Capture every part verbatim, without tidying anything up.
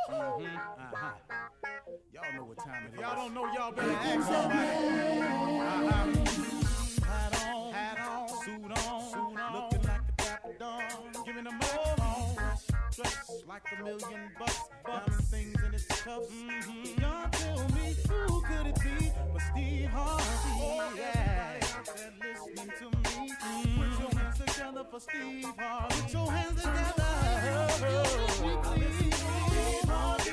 Mm-hmm. Uh-huh. Y'all know what time it is. Y'all don't know, y'all better ask somebody. Uh-huh. Hat on, hat on, suit on, suit on, looking like a dapper dawn, giving them all dressed like a million bucks, diamond things in its cuffs. Mm-hmm. Y'all tell me who could it be but Steve Harvey? Oh, yeah. Everybody listening to me, mm-hmm. Put your hands together for Steve Harvey. Put your hands together. Oh, listen to Steve Harvey.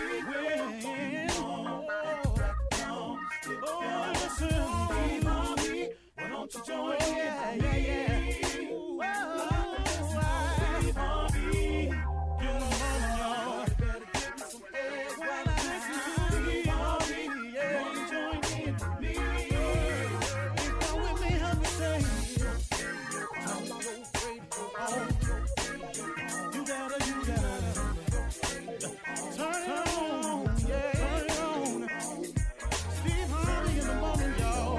Oh, listen, Steve Harvey. Why don't you join in? Yeah, yeah, yeah. Ooh, oh, Steve Harvey. Get on, y'all. You better give me some eggs while I listen to Steve Harvey. Yeah, won't you join in with me? Come with me, help me say. I'm so grateful. You gotta, you gotta turn it on. Yeah, turn it on. Steve Harvey in the morning, y'all.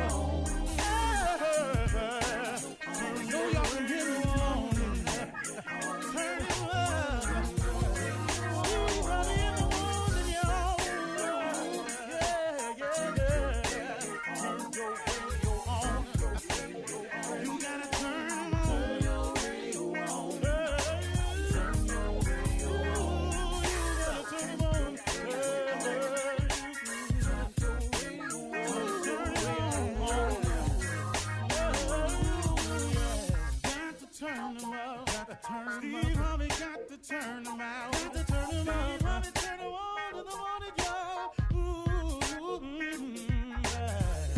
Steve Harvey got to turn them out. Got to turn them out. Steve Harvey turn them on in the morning, y'all. Ooh, mm-hmm, yeah.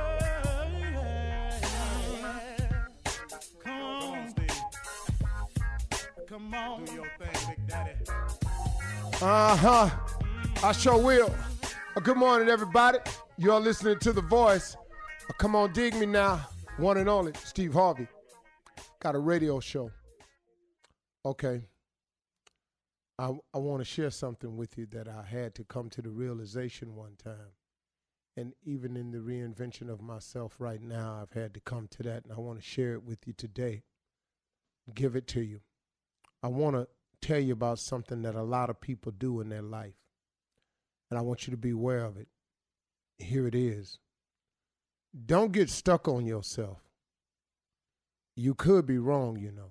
Oh, yeah. Come on, Steve. Come on. Do your thing, Big Daddy. Uh-huh. I sure will. Uh, good morning, everybody. You are listening to The Voice. Uh, come on, dig me now. One and only, Steve Harvey. Got a radio show. Okay, I, I want to share something with you that I had to come to the realization one time. And even in the reinvention of myself right now, I've had to come to that, and I want to share it with you today, give it to you. I want to tell you about something that a lot of people do in their life, and I want you to be aware of it. Here it is. Don't get stuck on yourself. You could be wrong, you know.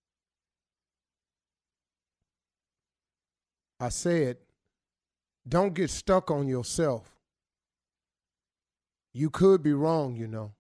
I said, don't get stuck on yourself. You could be wrong, you know.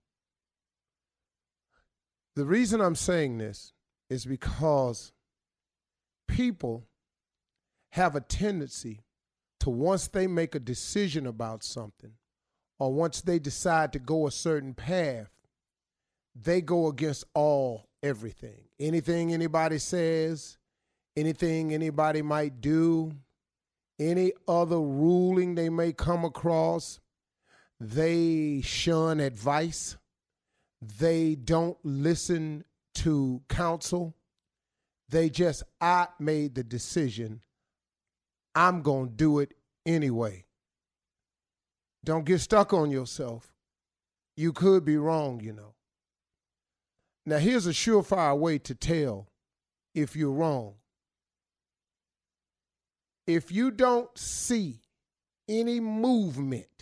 The reason I'm saying this is because people have a tendency to, once they make a decision about something, or once they decide to go a certain path, they go against all everything. Anything anybody says, anything anybody might do, any other ruling they may come across, they shun advice. They don't listen to counsel. They just, I made the decision. I'm going to do it anyway. Don't get stuck on yourself. You could be wrong, you know. Now, here's a surefire way to tell if you're wrong. If you don't see any movement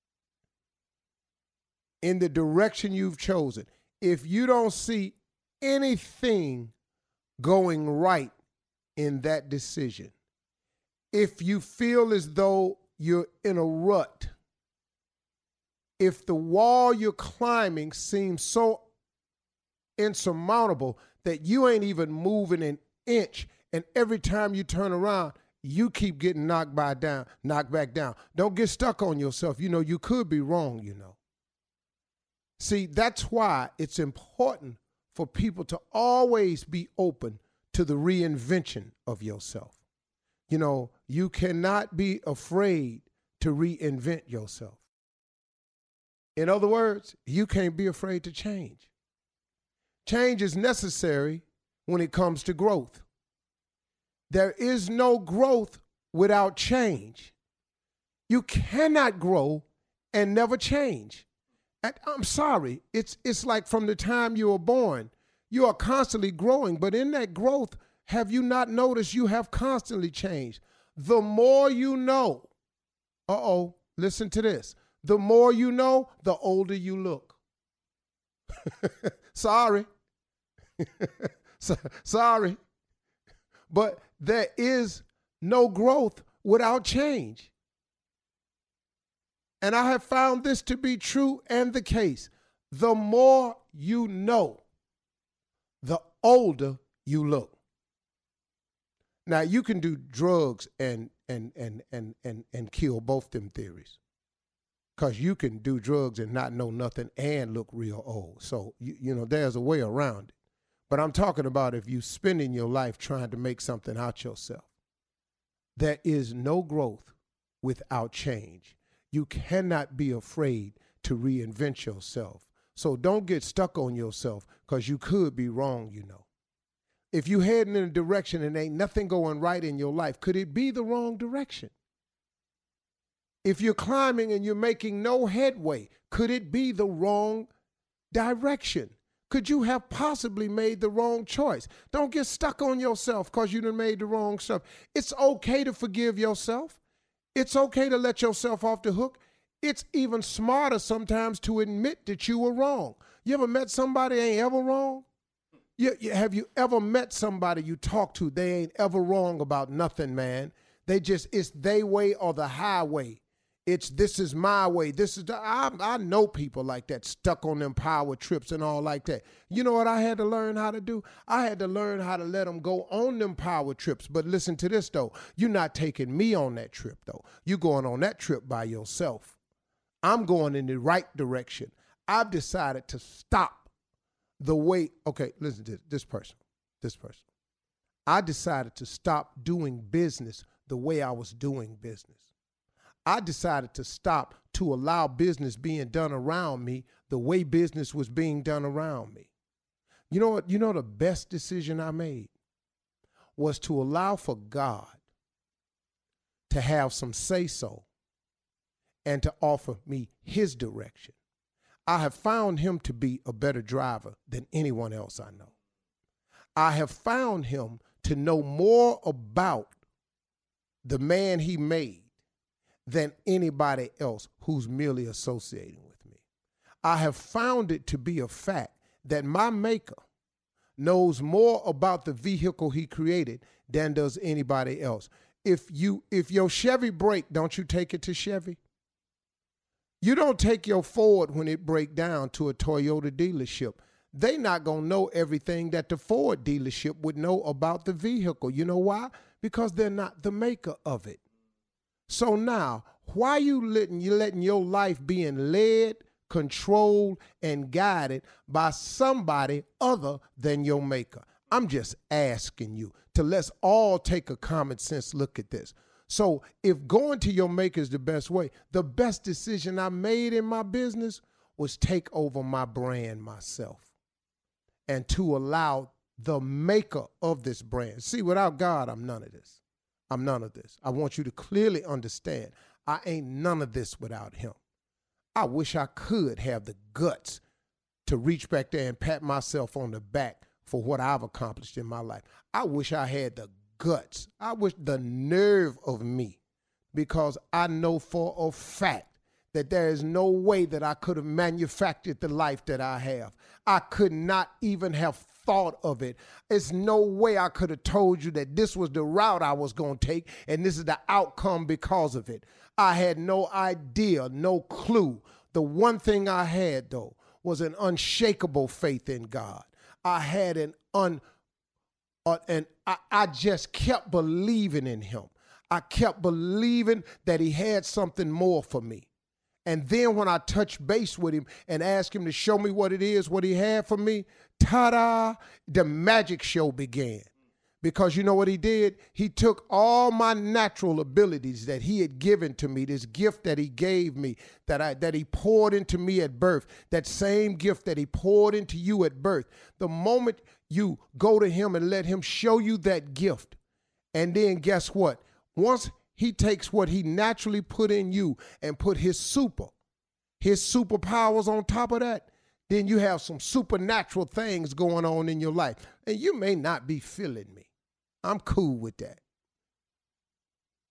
in the direction you've chosen, if you don't see anything going right in that decision, if you feel as though you're in a rut, if the wall you're climbing seems so insurmountable that you ain't even moving an inch, and every time you turn around, you keep getting knocked by down, knocked back down. Don't get stuck on yourself. You know, you could be wrong, you know. See, that's why it's important for people to always be open to the reinvention of yourself. You know, you cannot be afraid to reinvent yourself. In other words, you can't be afraid to change. Change is necessary when it comes to growth. There is no growth without change. You cannot grow and never change. And I'm sorry, it's it's like from the time you were born, you are constantly growing, but in that growth, have you not noticed you have constantly changed? The more you know, uh-oh, listen to this. The more you know, the older you look. Sorry. so, sorry. But there is no growth without change. And I have found this to be true and the case. The more you know, the older you look. Now, you can do drugs and and and and and, and kill both them theories. Because you can do drugs and not know nothing and look real old. So, you, you know, there's a way around it. But I'm talking about if you spending your life trying to make something out yourself. There is no growth without change. You cannot be afraid to reinvent yourself. So don't get stuck on yourself because you could be wrong, you know. If you heading in a direction and ain't nothing going right in your life, could it be the wrong direction? If you're climbing and you're making no headway, could it be the wrong direction? Could you have possibly made the wrong choice? Don't get stuck on yourself because you done made the wrong stuff. It's okay to forgive yourself. It's okay to let yourself off the hook. It's even smarter sometimes to admit that you were wrong. You ever met somebody ain't ever wrong? You, you, have you ever met somebody you talk to, they ain't ever wrong about nothing, man. They just, it's they way or the highway. It's this is my way. This is the, I, I know people like that, stuck on them power trips and all like that. You know what I had to learn how to do? I had to learn how to let them go on them power trips. But listen to this, though. You're not taking me on that trip, though. You're going on that trip by yourself. I'm going in the right direction. I've decided to stop the way. Okay, listen to this, this person, this person. I decided to stop doing business the way I was doing business. I decided to stop to allow business being done around me the way business was being done around me. You know what? You know the best decision I made was to allow for God to have some say-so and to offer me his direction. I have found him to be a better driver than anyone else I know. I have found him to know more about the man he made than anybody else who's merely associating with me. I have found it to be a fact that my maker knows more about the vehicle he created than does anybody else. If you if your Chevy break, don't you take it to Chevy? You don't take your Ford when it break down to a Toyota dealership. They not going to know everything that the Ford dealership would know about the vehicle. You know why? Because they're not the maker of it. So now, why you letting you letting your life being led, controlled, and guided by somebody other than your maker? I'm just asking you to let's all take a common sense look at this. So if going to your maker is the best way, the best decision I made in my business was take over my brand myself and to allow the maker of this brand. See, without God, I'm none of this. I'm none of this. I want you to clearly understand I ain't none of this without him. I wish I could have the guts to reach back there and pat myself on the back for what I've accomplished in my life. I wish I had the guts. I wish the nerve of me, because I know for a fact that there is no way that I could have manufactured the life that I have. I could not even have thought of it. There's no way I could have told you that this was the route I was going to take and this is the outcome because of it. I had no idea, no clue. The one thing I had, though, was an unshakable faith in God. I had an un, uh, and I, I just kept believing in him. I kept believing that he had something more for me. And then when I touched base with him and asked him to show me what it is, what he had for me, ta-da, the magic show began. Because you know what he did? He took all my natural abilities that he had given to me, this gift that he gave me, that I that he poured into me at birth, that same gift that he poured into you at birth. The moment you go to him and let him show you that gift, and then guess what? Once he takes what he naturally put in you and put his super, his superpowers on top of that, then you have some supernatural things going on in your life. And you may not be feeling me. I'm cool with that.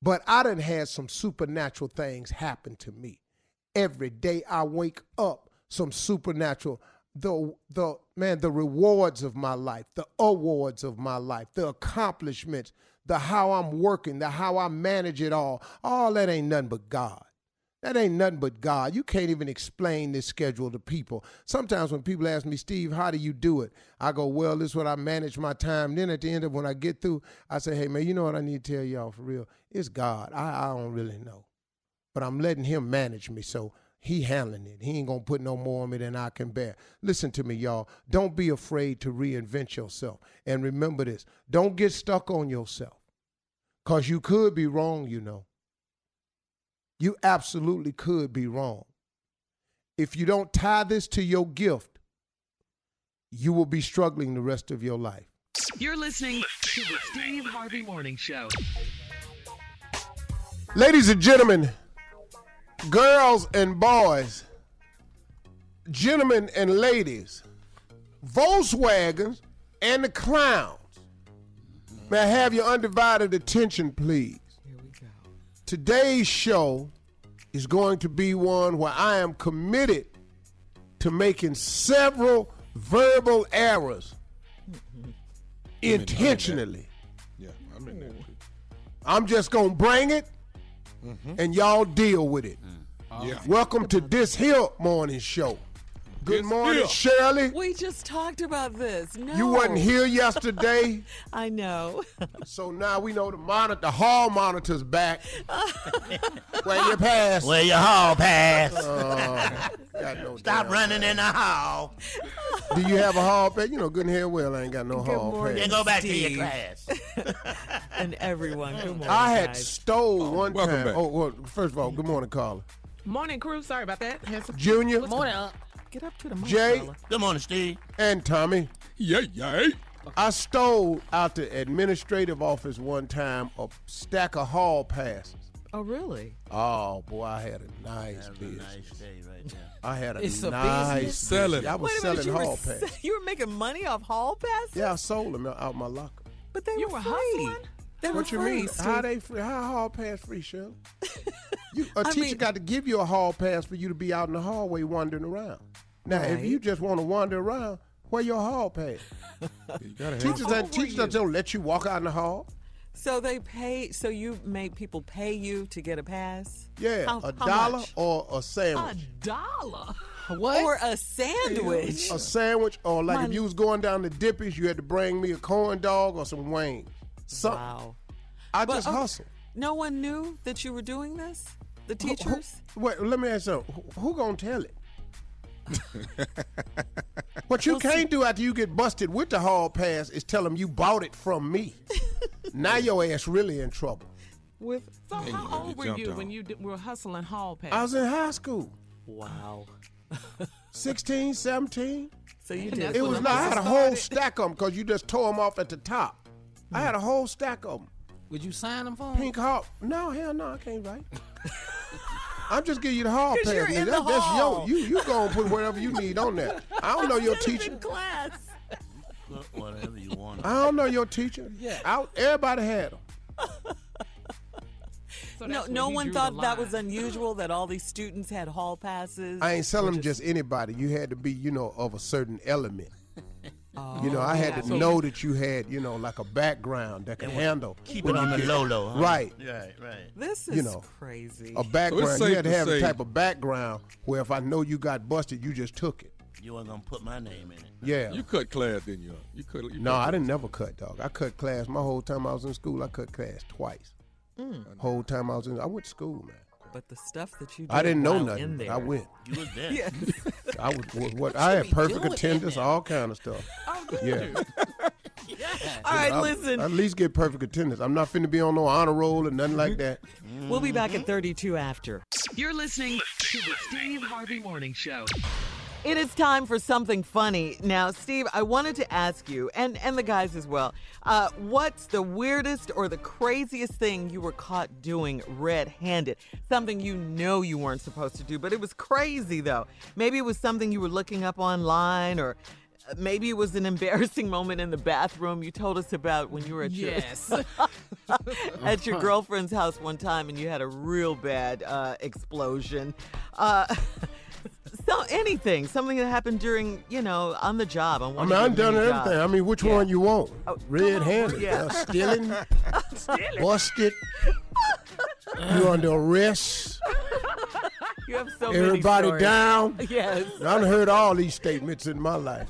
But I done had some supernatural things happen to me. Every day I wake up, some supernatural, the, the man, the rewards of my life, the awards of my life, the accomplishments, the how I'm working, the how I manage it all, all that ain't nothing but God. That ain't nothing but God. You can't even explain this schedule to people. Sometimes when people ask me, Steve, how do you do it? I go, well, this is what I manage my time. Then at the end of when I get through, I say, hey, man, you know what I need to tell y'all for real? It's God. I, I don't really know. But I'm letting him manage me, so he handling it. He ain't going to put no more on me than I can bear. Listen to me, y'all. Don't be afraid to reinvent yourself. And remember this. Don't get stuck on yourself, because you could be wrong, you know. You absolutely could be wrong. If you don't tie this to your gift, you will be struggling the rest of your life. You're listening to the Steve Harvey Morning Show. Ladies and gentlemen, girls and boys, gentlemen and ladies, Volkswagens and the clowns, may I have your undivided attention, please? Today's show is going to be one where I am committed to making several verbal errors intentionally. Yeah, I'm in there too. I'm just going to bring it, mm-hmm. and y'all deal with it. Mm. Yeah. Welcome to This Here Morning Show. Good This morning, here. Shirley. We just talked about this. No. You wasn't here yesterday. I know. So now we know the monitor, the hall monitor's back. Where your pass? Where your hall pass? Uh, got no Stop damn running pass. in the hall. Do you have a hall pass? You know, good and hell well, I ain't got no Good hall morning. pass. Then go back Steve. to your class. And everyone. Good morning, I had guys. stole one welcome time. back. Oh, well, first of all, good morning, Carla. Morning, crew. Sorry about that. Had some- Junior, Morning. Uh, get up to the mic, Jay, fella. Good morning, Steve. and Tommy. Yeah, yeah. I stole out the administrative office one time a stack of hall passes. Oh, really? Oh, boy, I had a nice That was a business. nice day right there. I had a It's a nice business? Selling. I was Wait a minute, selling you were, hall se- passes. you were making money off hall passes? Yeah, I sold them out my locker. But they You were were free. hustling? They were What you free, mean? Steve. How they free? How hall pass free, Shirley? You, a I teacher mean- got to give you a hall pass for you to be out in the hallway wandering around. Now, if Right. you just want to wander around, where your hall pass? You gotta have Teachers old and were teachers you? don't let you walk out in the hall. So they pay. So you made people pay you to get a pass? Yeah, How- a how dollar much? or a A sandwich. dollar. Or a sandwich? A sandwich, or like My- if you was going down to Dippy's, you had to bring me a corn dog or some wings. Something. Wow. I But, just okay, hustle. No one knew that you were doing this? The Who- who- teachers? wait, let me ask you something. Who, who gonna tell it? What you Well, can't do after you get busted with the hall pass is tell them you bought it from me. Now your ass really in trouble. With So you how gonna old get were jumped you on. when you d- were hustling hall pass? I was in high school, Wow. sixteen, seventeen. So you And did. that's It when was the not, I had a hustle whole started. stack of them because you just tore them off at the top. I had a whole stack of them. Would you sign them for him? Pink Hawk. No, hell no, I can't write. I'm just giving you the hall 'Cause pass. you're nigga. in the That- that's hall. your, you you go and put whatever you need on there. I don't know your Just teacher. in class. Put whatever you want. I don't know your teacher. Yeah, I, everybody had them. So No, that's when no you one drew thought the that line. was unusual that all these students had hall passes. I ain't selling Or them just anybody. You had to be, you know, of a certain element. Oh, You know, I had to So- know that you had, you know, like a background that could handle. Keep when it on you the get- low low. Huh? Right. Right, right. This is you know, crazy. A background. safe You had to to have a say- type of background where if I know you got busted, you just took it. You weren't gonna put my name in it. Yeah. You cut class, didn't you? You cut. You no, cut I class. didn't never cut, dog. I cut class my whole time I was in school. I cut class twice. Mm. Whole time I was in, I went to school, man. But the stuff that you did I didn't know while nothing. in but there. I went. You was there. Yeah. I was what, what I had be perfect doing attendance, it now. all kind of stuff. Oh, good. Yeah. All right, I- listen. I at least get perfect attendance. I'm not finna be on no honor roll or nothing like that. We'll be back at thirty-two after. You're listening to the Steve Harvey Morning Show. It is time for something funny. Now, Steve, I wanted to ask you, and, and the guys as well, uh, what's the weirdest or the craziest thing you were caught doing red-handed? Something you know you weren't supposed to do, but it was crazy, though. Maybe it was something you were looking up online, or maybe it was an embarrassing moment in the bathroom. You told us about when you were at your, Yes. at your girlfriend's house one time and you had a real bad uh, explosion. Uh, so anything, something that happened during, you know, on the job. On I one mean, of I've your done many everything. jobs. I mean, which Yeah. one you want? Oh, Red-handed, yeah. uh, stealing, busted, you under arrest, You have so everybody many stories. down. Yes. I done heard all these statements in my life.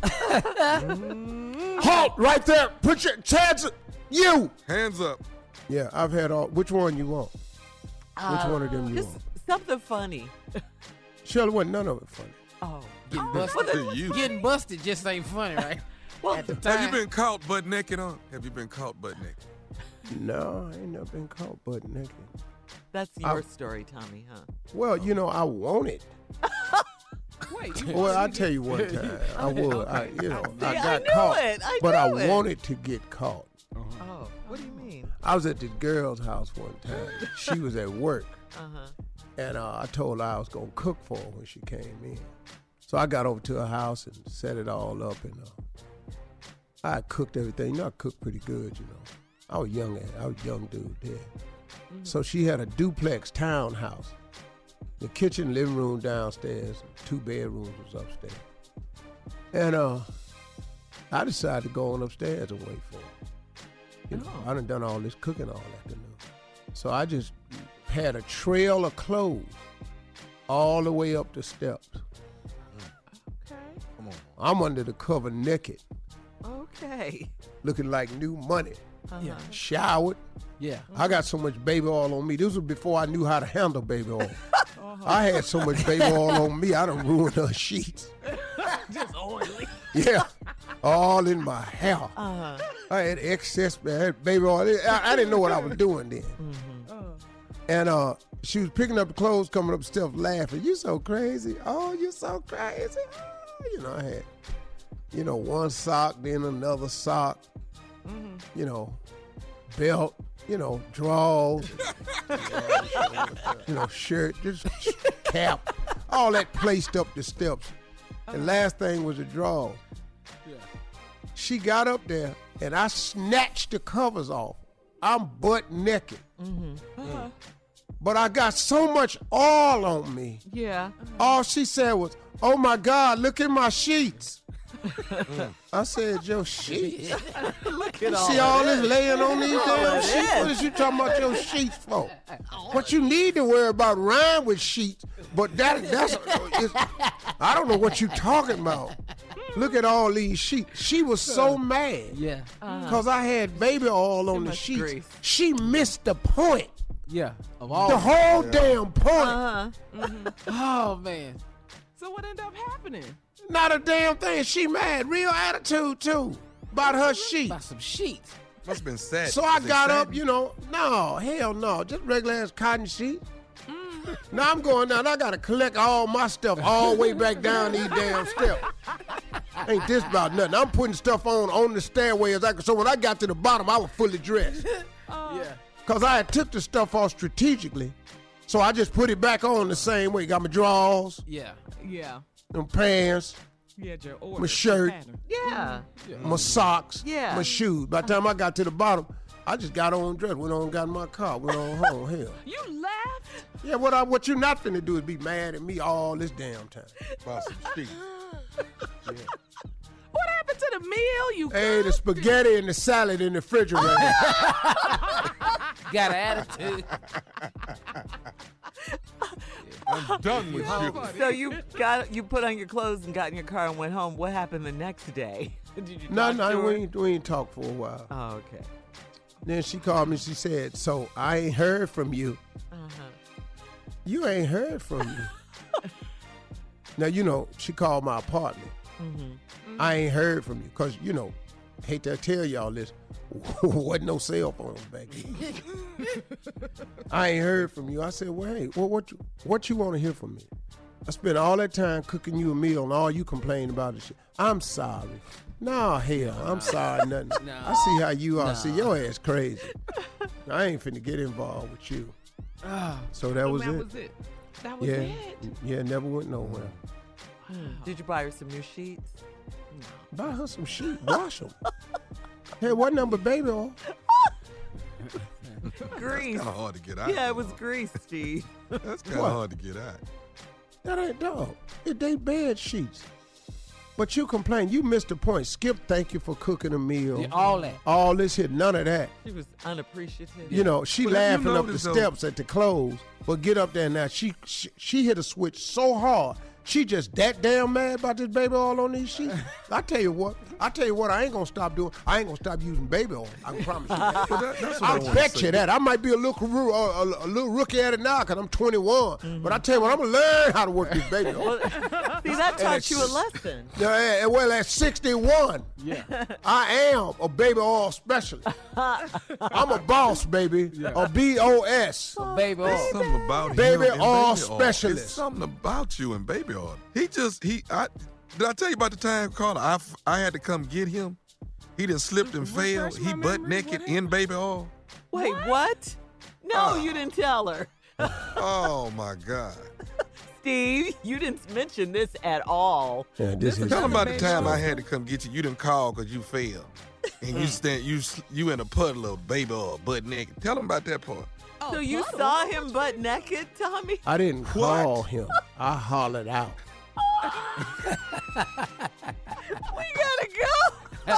Halt right there. Put your hands up. You. Hands up. Yeah, I've had all. Which one you want? Which one of them you Just want? something funny. Shirley, wasn't none of it funny. Oh. Getting busted. To you. Getting busted just ain't funny, right? Well, At the Have time. you been caught butt naked on? Have you been caught butt naked? No, I ain't never been caught butt naked. that's your I- story, Tommy, huh? Well, you know, I want it. Wait. You Well, I'll tell you one time. I would. I, you know, I See, I got knew caught. it. I but I knew it. wanted to get caught. Oh, what do you mean? I was at this girl's house one time. She was at work. Uh-huh. And uh, I told her I was going to cook for her when she came in. So I got over to her house and set it all up. And uh, I cooked everything. You know, I cooked pretty good, you know. I was young. I was a young dude then. Mm-hmm. So she had a duplex townhouse. The kitchen, living room downstairs, and two bedrooms was upstairs. And uh, I decided to go on upstairs and wait for her. You know, I done done all this cooking all afternoon. So I just had a trail of clothes all the way up the steps. Okay. Come on. I'm under the cover naked, Okay. looking like new money. Uh-huh. Showered. Yeah. I got so much baby oil on me. This was before I knew how to handle baby oil. I had so much baby oil on me, I done ruined her sheets. just oily. Yeah, all in my hair. Uh-huh. I had excess I had baby oil. I, I didn't know what I was doing then. And uh, she was picking up the clothes, coming up the steps, laughing. You so crazy. Oh, you so crazy. Oh, you know, I had, you know, one sock, then another sock. You know, belt. You know, drawers. you know, shirt, just cap. All that placed up the steps. The last thing was the drawers. She got up there, and I snatched the covers off. I'm butt naked. Uh-huh. But I got so much oil on me. Yeah. All she said was, "Oh my God, look at my sheets." I said, "Your sheets? Look You at all see of all this. this laying on these damn sheets? What is you talking about your sheets for? What you need to worry about rhyme with sheets, but that that's it's, I don't know what you talking about. Look at all these sheets." She was so mad Yeah. because I had baby oil on the much sheets. grease. She missed the point, Yeah. Of all. the whole damn point. Uh-huh. Oh man. So what ended up happening? Not a damn thing. She mad, real attitude too about her sheets. About some sheets. Must have been sad. So I Was it got sad? up, you know, no, hell no, just regular ass cotton sheets. Now I'm going down, I gotta collect all my stuff all the way back down these damn steps. Ain't this about nothing. I'm putting stuff on on the stairway as I could, so when I got to the bottom, I was fully dressed. Yeah. Cause I had took the stuff off strategically. So I just put it back on the same way. Got my drawers, Yeah. Yeah. them pants, You had your order. my shirt, pattern. Yeah. my socks, Yeah. my shoes. By the time I got to the bottom, I just got on dressed, went on, got in my car, went on home. Hell. You left? Yeah, what I what you not finna do is be mad at me all this damn time. About some sheets. What happened to the meal you Hey, the cooked? spaghetti and the salad in the refrigerator. Got an attitude. I'm done with you. So you got you put on your clothes and got in your car and went home. What happened the next day? Did you no, talk to no, her? we ain't, we ain't talked for a while. Oh, okay. Then she called me, she said, "So I ain't heard from you." Uh-huh. You ain't heard from me. Now, you know, she called my apartment. I ain't heard from you because, you know, hate to tell y'all this, wasn't no cell phones back then. I ain't heard from you. I said, well, hey, well, what you, what you want to hear from me? I spent all that time cooking you a meal and all you complain about is shit. I'm sorry. Nah, hell, I'm sorry, nothing. Nah. I see how you are. Nah. See, your ass crazy. I ain't finna get involved with you. So that So was that it. was it. That was Yeah, it. yeah, never went nowhere. Did you buy her some new sheets? Buy her some sheets, wash them. Hey, what number baby oil? Grease. Kind of hard to get out. Yeah, it was grease, Steve. That's kind of What? hard to get out. That ain't dog. It they bed sheets. But you complain. You missed the point. Skip, thank you for cooking a meal. Yeah, all that. All this here, none of that. She was unappreciative. You know, she But if you laughing up the notice, though- steps at the close, but get up there now. She, she she hit a switch so hard. She just that damn mad about this baby oil on these sheets. I tell you what, I tell you what, I ain't gonna stop doing. I ain't gonna stop using baby oil. I can promise you that. But that, that's what I, I wanna bet say. you that. I might be a little ru- a, a, a little rookie at it now because I'm twenty-one. But I tell you what, I'm gonna learn how to work this baby oil. See, that taught you a lesson. Yeah, yeah, well, at sixty-one, Yeah. I am a baby oil specialist. I'm a boss, baby. A B O S. Baby There's oil. something about Baby him and oil baby specialist. It's something about you and baby oil. He just he. I did I tell you about the time, Carla? I f- I had to come get him. He done slipped and fell. Refresh He my butt memory. naked What in baby oil. Wait, what? No, Oh. you didn't tell her. Oh my God! Steve, you didn't mention this at all. Yeah, this is. Tell him about the baby time oil. I had to come get you. You didn't call because you fell, and you stand you s- you in a puddle of baby oil, butt naked. Tell him about that part. So you saw him butt naked, Tommy? I didn't call him. I hollered out. We gotta go.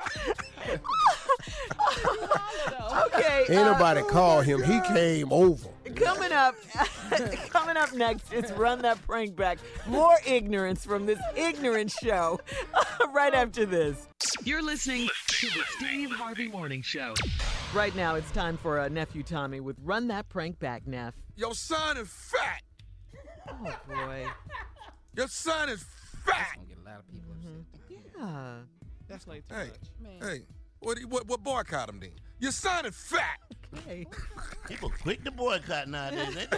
Okay. Ain't uh, nobody call him. He came over. Coming up, coming up next, it's Run That Prank Back. More ignorance from this ignorant show. Right after this. You're listening to the Steve Harvey Morning Show. Right now, it's time for uh, Nephew Tommy with Run That Prank Back, Neff. Your son is fat. Oh, boy. Your son is fat. Gonna get a lot of people upset. Yeah. That's like too Hey, much. hey, what, what what boycott him then? Your son is fat. Okay. People quick to boycott nowadays. ain't they?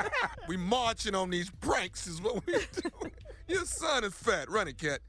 We marching on these pranks is what we do. Your son is fat. Run it, cat.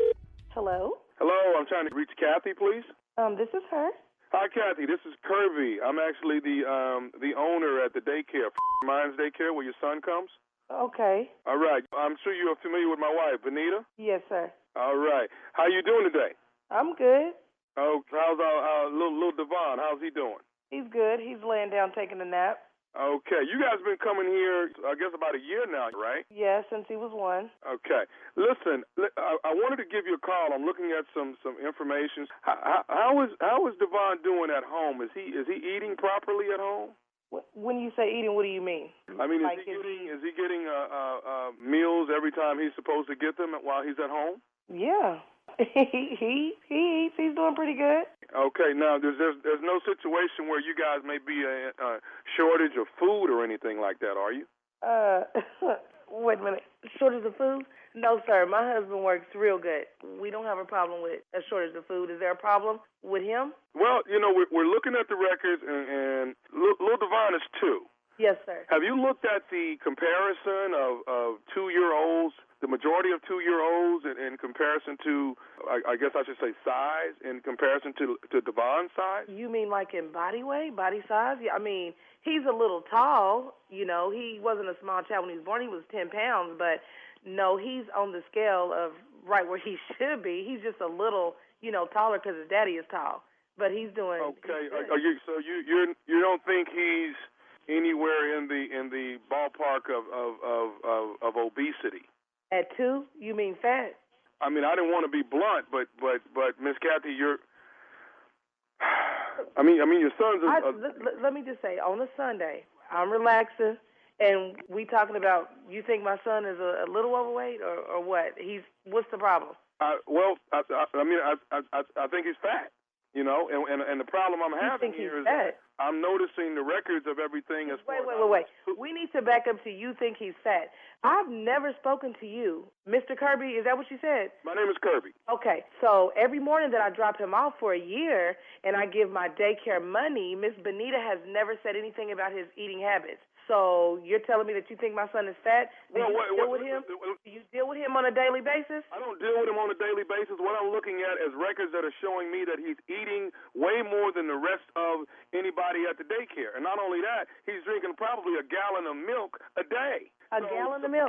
Hello. Hello, I'm trying to reach Kathy, please. Um, this is her. Hi, Kathy. This is Kirby. I'm actually the um the owner at the daycare, Mine's Daycare, where your son comes. Okay. All right. I'm sure you're familiar with my wife, Benita. Yes, sir. All right. How you doing today? I'm good. Oh, how's our, our little little Devon? How's he doing? He's good. He's laying down taking a nap. Okay. You guys been coming here, I guess, about a year now, right? Yeah, since he was one. Okay. Listen, li- I, I wanted to give you a call. I'm looking at some some information. How, how, how is how is Devon doing at home? Is he is he eating properly at home? Wh- When you say eating, what do you mean? I mean, is Like, he is getting is he getting uh, uh, uh, meals every time he's supposed to get them while he's at home? Yeah. he he he eats. He's doing pretty good. Okay, now there's there's, there's no situation where you guys may be a, a shortage of food or anything like that, are you? Uh, wait a minute. Shortage of food? No, sir. My husband works real good. We don't have a problem with a shortage of food. Is there a problem with him? Well, you know, we're, we're looking at the records, and, and Lil Lil Devon is two. Yes, sir. Have you looked at the comparison of, of two-year-olds, the majority of two-year-olds in, in comparison to, I, I guess I should say size, in comparison to, to Devon's size? You mean like in body weight, body size? Yeah, I mean, he's a little tall. You know, he wasn't a small child when he was born. He was ten pounds, but no, he's on the scale of right where he should be. He's just a little, you know, taller because his daddy is tall. But he's doing Okay, he's good. are, are you so you you you don't think he's anywhere in the in the ballpark of of of, of, of obesity? At two, you mean fat? I mean, I didn't want to be blunt, but but but Miss Kathy, you're. I mean, I mean, your son's. A, I, a, let, let- let me just say, on a Sunday, I'm relaxing, and we talking about. You think my son is a, a little overweight, or, or what? He's what's the problem? I, well, I, I, I mean, I, I I think he's fat. You know, and and, and the problem I'm You having think he's here is fat? that I'm noticing the records of everything as Wait, far wait, as wait, wait. We need to back up to you think he's fat. I've never spoken to you. Mister Kirby, is that what you said? My name is Kirby. Okay, so every morning that I drop him off for a year and I give my daycare money, Miss Benita has never said anything about his eating habits. So you're telling me that you think my son is fat? Do Well, you what- deal what- with him? what- Do you deal with him on a daily basis? I don't deal with him on a daily basis. What I'm looking at is records that are showing me that he's eating way more than the rest of anybody at the daycare. And not only that, he's drinking probably a gallon of milk a day. A So- gallon of milk.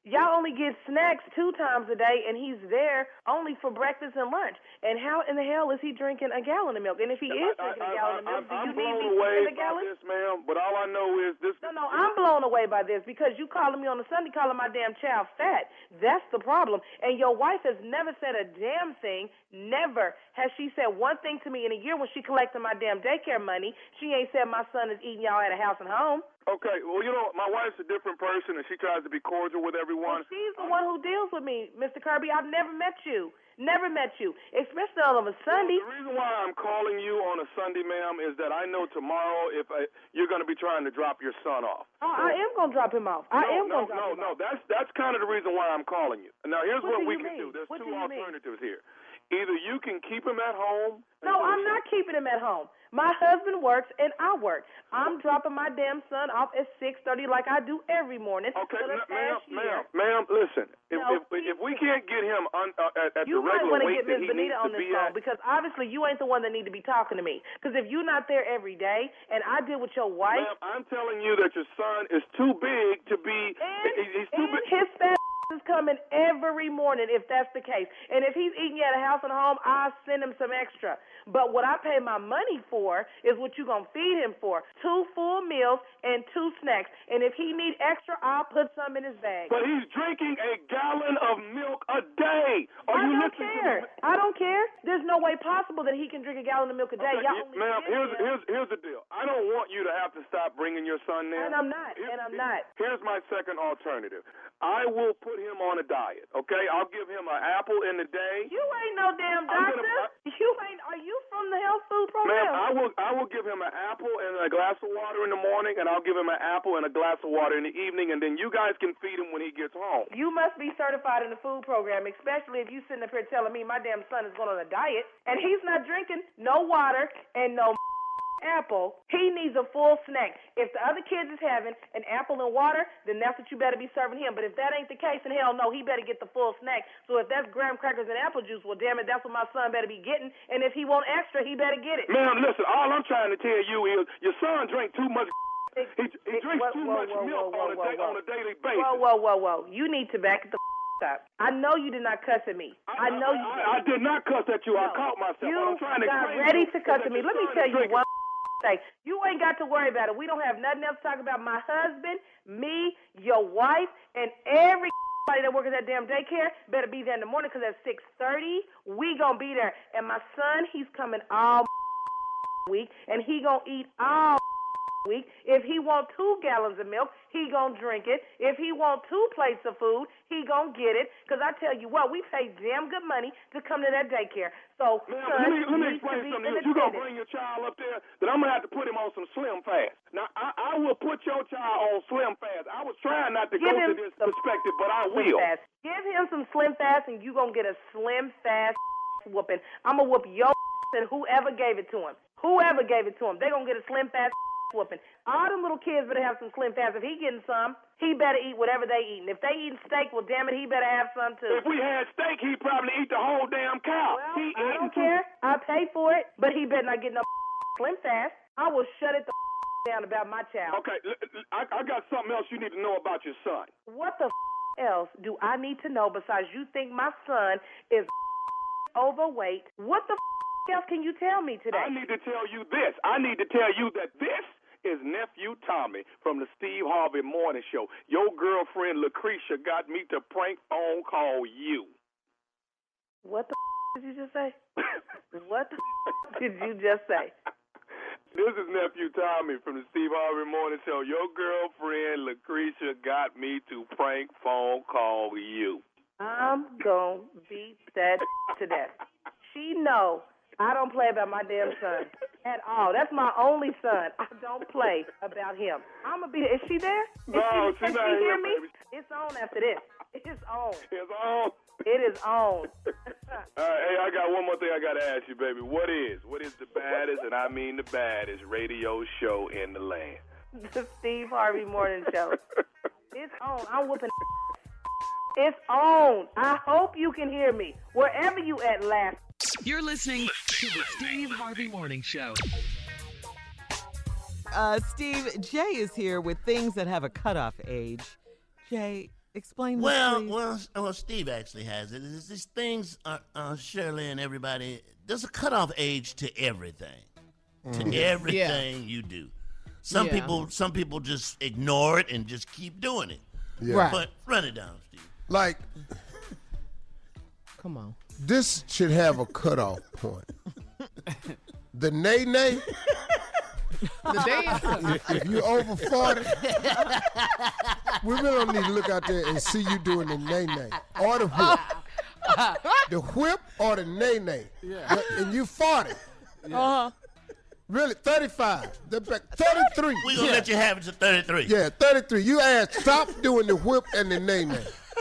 Y'all only get snacks two times a day, and he's there only for breakfast and lunch. And how in the hell is he drinking a gallon of milk? And if he is I, drinking I, a gallon I, of milk, I, do I'm you need blown me away drinking a by gallon? this, ma'am. But all I know is this. No, no, I'm blown away by this because you calling me on a Sunday calling my damn child fat. That's the problem. And your wife has never said a damn thing. Never has she said one thing to me in a year when she collected my damn daycare money. She ain't said my son is eating y'all at a house and home. Okay, well, you know, my wife's a different person, and she tries to be cordial with everyone. Well, she's the one who deals with me, Mister Kirby. I've never met you. Never met you, especially on a Sunday. Well, the reason why I'm calling you on a Sunday, ma'am, is that I know tomorrow if I, you're going to be trying to drop your son off. Oh, I am going to drop him off. I no, am no, going to drop no, him no. off. That's that's kind of the reason why I'm calling you. Now, here's What what, do we you can mean? do. There's What two do you mean? alternatives here. Either you can keep him at home. No, I'm not keeping him at home. My husband works and I work. I'm dropping my damn son off at six thirty like I do every morning. Okay, for the ma- ma'am, past year. ma'am, ma'am, listen. If No, if, if we can't get him on, uh, at, at You the might regular want to weight get that Miz he needs Benita to on this be phone at, because obviously you ain't the one that need to be talking to me. Because if you're not there every day and I deal with your wife, ma'am, I'm telling you that your son is too big to be. and, he- he's too and big. his fat is coming every morning if that's the case. And if he's eating at a house and home, I'll send him some extra. But what I pay my money for is what you're going to feed him for. Two full meals and two snacks. And if he need extra, I'll put some in his bag. But he's drinking a gallon of milk a day. Are I you don't listening care. to me? I don't care. There's no way possible that he can drink a gallon of milk a day. Okay, Y'all y- only ma'am, give here's him- here's here's the deal. I don't want you to have to stop bringing your son there. And I'm not. Here- And I'm not. Here's my second alternative. I will put him on a diet. Okay, I'll give him an apple in the day. You ain't no damn I'm doctor. gonna- You ain't. Are you from the health food program? Ma'am, I will I will give him an apple and a glass of water in the morning, and I'll give him an apple and a glass of water in the evening, and then you guys can feed him when he gets home. You must be certified in the food program, especially if you sitting up here telling me my damn son is going on a diet and he's not drinking no water and no apple. He needs a full snack. If the other kids is having an apple and water, then that's what you better be serving him. But if that ain't the case, then hell no, he better get the full snack. So if that's graham crackers and apple juice, well, damn it, that's what my son better be getting. And if he want extra, he better get it. Ma'am, listen, all I'm trying to tell you is your son drank too much. It- He, he it- drinks whoa, too whoa, much whoa, milk whoa, on, a whoa, day, whoa. on a daily basis. Whoa, whoa, whoa, whoa. You need to back the up. I know you did not cuss at me. I, know you did. I, I did not cuss at you. I No. caught myself. You What I'm trying to got explain ready to to you cuss is at me. that Let me your son tell is you drinking- one thing. You ain't got to worry about it. We don't have nothing else to talk about. My husband, me, your wife, and everybody that works at that damn daycare better be there in the morning because at six thirty, we going to be there. And my son, he's coming all week, and he going to eat all week. If he want two gallons of milk, he gonna drink it. If he want two plates of food, he gonna get it. Because I tell you what, we pay damn good money to come to that daycare. So, Ma'am, son let me, let me needs to explain be something to in you. You're going to attendance. bring your child up there, then I'm going to have to put him on some Slim Fast. Now, I, I will put your child on Slim Fast. I was trying not to Give go to him this some perspective, but I Slim will. Fast. Give him some Slim Fast, and you gonna get a Slim Fast whooping. I'm gonna whoop your and whoever gave it to him. Whoever gave it to him, they gonna get a Slim Fast whooping. All them little kids better have some Slim Fast. If he getting some, he better eat whatever they eating. If they eating steak, well, damn it, he better have some too. If we had steak, he'd probably eat the whole damn cow. Well, he I don't eating care. I pay for it, but he better not get no Slim Fast. I will shut it the down about my child. Okay, l- l- I, I got something else you need to know about your son. What the else do I need to know besides you think my son is overweight? What the else can you tell me today? I need to tell you this. I need to tell you that this is Nephew Tommy from the Steve Harvey Morning Show. Your girlfriend Lucretia got me to prank phone call you. What the did you just say? What the did you just say? This is Nephew Tommy from the Steve Harvey Morning Show. Your girlfriend Lucretia got me to prank phone call you. I'm gonna beat that to death. She know I don't play about my damn son at all. That's my only son. I don't play about him. I'm gonna be there. Is she there? Is No, she, she's can not she here, hear me? baby. It's on after this. It's on. It's on. It is on. All right, hey, I got one more thing I got to ask you, baby. What is, what is the baddest, and I mean the baddest, radio show in the land? The Steve Harvey Morning Show. It's on. I'm whooping. It's on. I hope you can hear me wherever you at last. You're listening to the Steve Harvey Morning Show. Uh, Steve, Jay is here with things that have a cutoff age. Jay, Explain this, Well, please. well, well, Steve actually has it. It's these things, uh, uh, Shirley and everybody, there's a cutoff age to everything. To everything you do. Some Yeah. people some people just ignore it and just keep doing it. Yeah. Right. But run it down, Steve. Like, Come on. this should have a cutoff point. The nay-nay, The dance. if you over forty, we really don't need to look out there and see you doing the nay-nay or the whip. The whip or the nay-nay. Yeah. And you forty. Uh-huh. Really, thirty-five. The back, thirty-three. We're going to let you have it to thirty-three. Yeah, thirty-three. You asked, stop doing the whip and the nay-nay.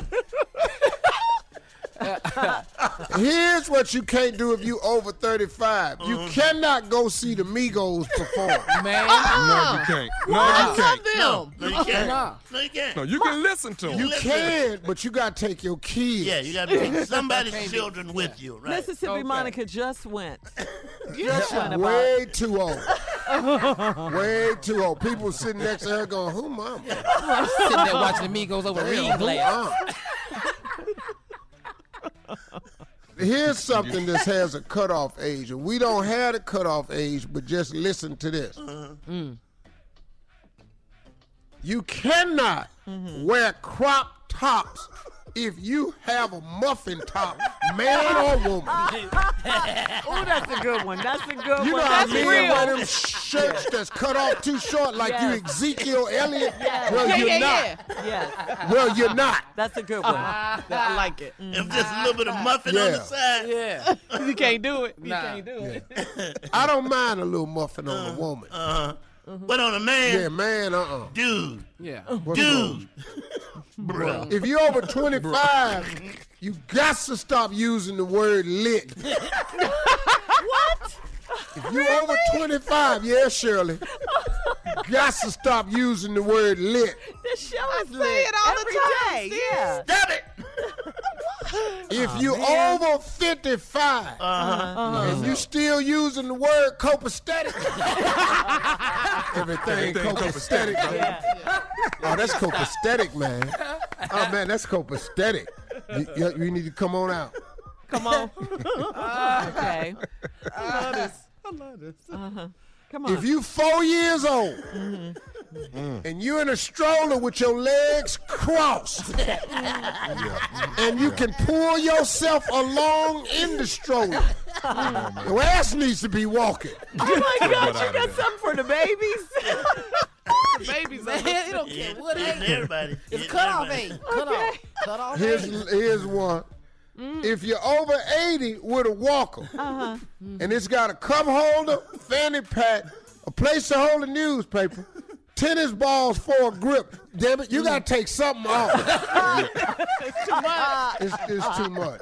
Here's what you can't do if you over thirty-five. You Mm-hmm. cannot go see the Migos perform. Man. No, you can't. No, I you can't. love them. No, you can't. Nah. No, you can't. No, you can listen to them. You can, but you got to take your kids. Yeah, you got to take somebody's children with you, right? Mississippi Okay. Monica just went. Just went about. Way too old. Way too old. People sitting next to her going, who mama? Sitting there watching the Migos over reading Damn, who glass. aunt? Here's something that has a cutoff age, and we don't have a cutoff age, but just listen to this. Mm. You cannot wear crop tops if you have a muffin top, man or woman. Oh, that's a good one. That's a good You know one. how That's men real. wear them shirts that's cut off too short like you Yes. Ezekiel Elliott? Well, Yeah, you're yeah, not. yeah. Yes, Well, you're not. that's a good one. I like it. If just a little bit of muffin on the Yeah. side. Yeah. You can't do it. You Nah. can't do it. I don't mind a little muffin on a woman. Uh, But on a man, Yeah, man, uh-uh. dude, Yeah. What's dude. wrong? If you're over twenty-five, you got to stop using the word lit. What? If you're over twenty-five, yeah, Shirley, you got to stop using the word lit. This show is say lit it all the every time, day. Steve. Yeah. Stop it. If you over fifty-five and you still using the word copacetic, everything copacetic. Yeah. Oh, that's copacetic, man. Oh, man, that's copacetic. You, you, you need to come on out. Come on. Okay. I love this. I love this. Uh-huh. Come on. If you four years old and you're in a stroller with your legs crossed and you can pull yourself along in the stroller, your ass needs to be walking. Oh my God, butt you out got of something for the babies? The babies Man, on it don't care what Hitting age. everybody. It's Hitting cut off everybody. age. Cut off. Cut off Here's, age. here's one. If you're over eighty with a walker and it's got a cup holder, fanny pack, a place to hold a newspaper, tennis balls for a grip, damn it, you got to take something off. It's, it's too much.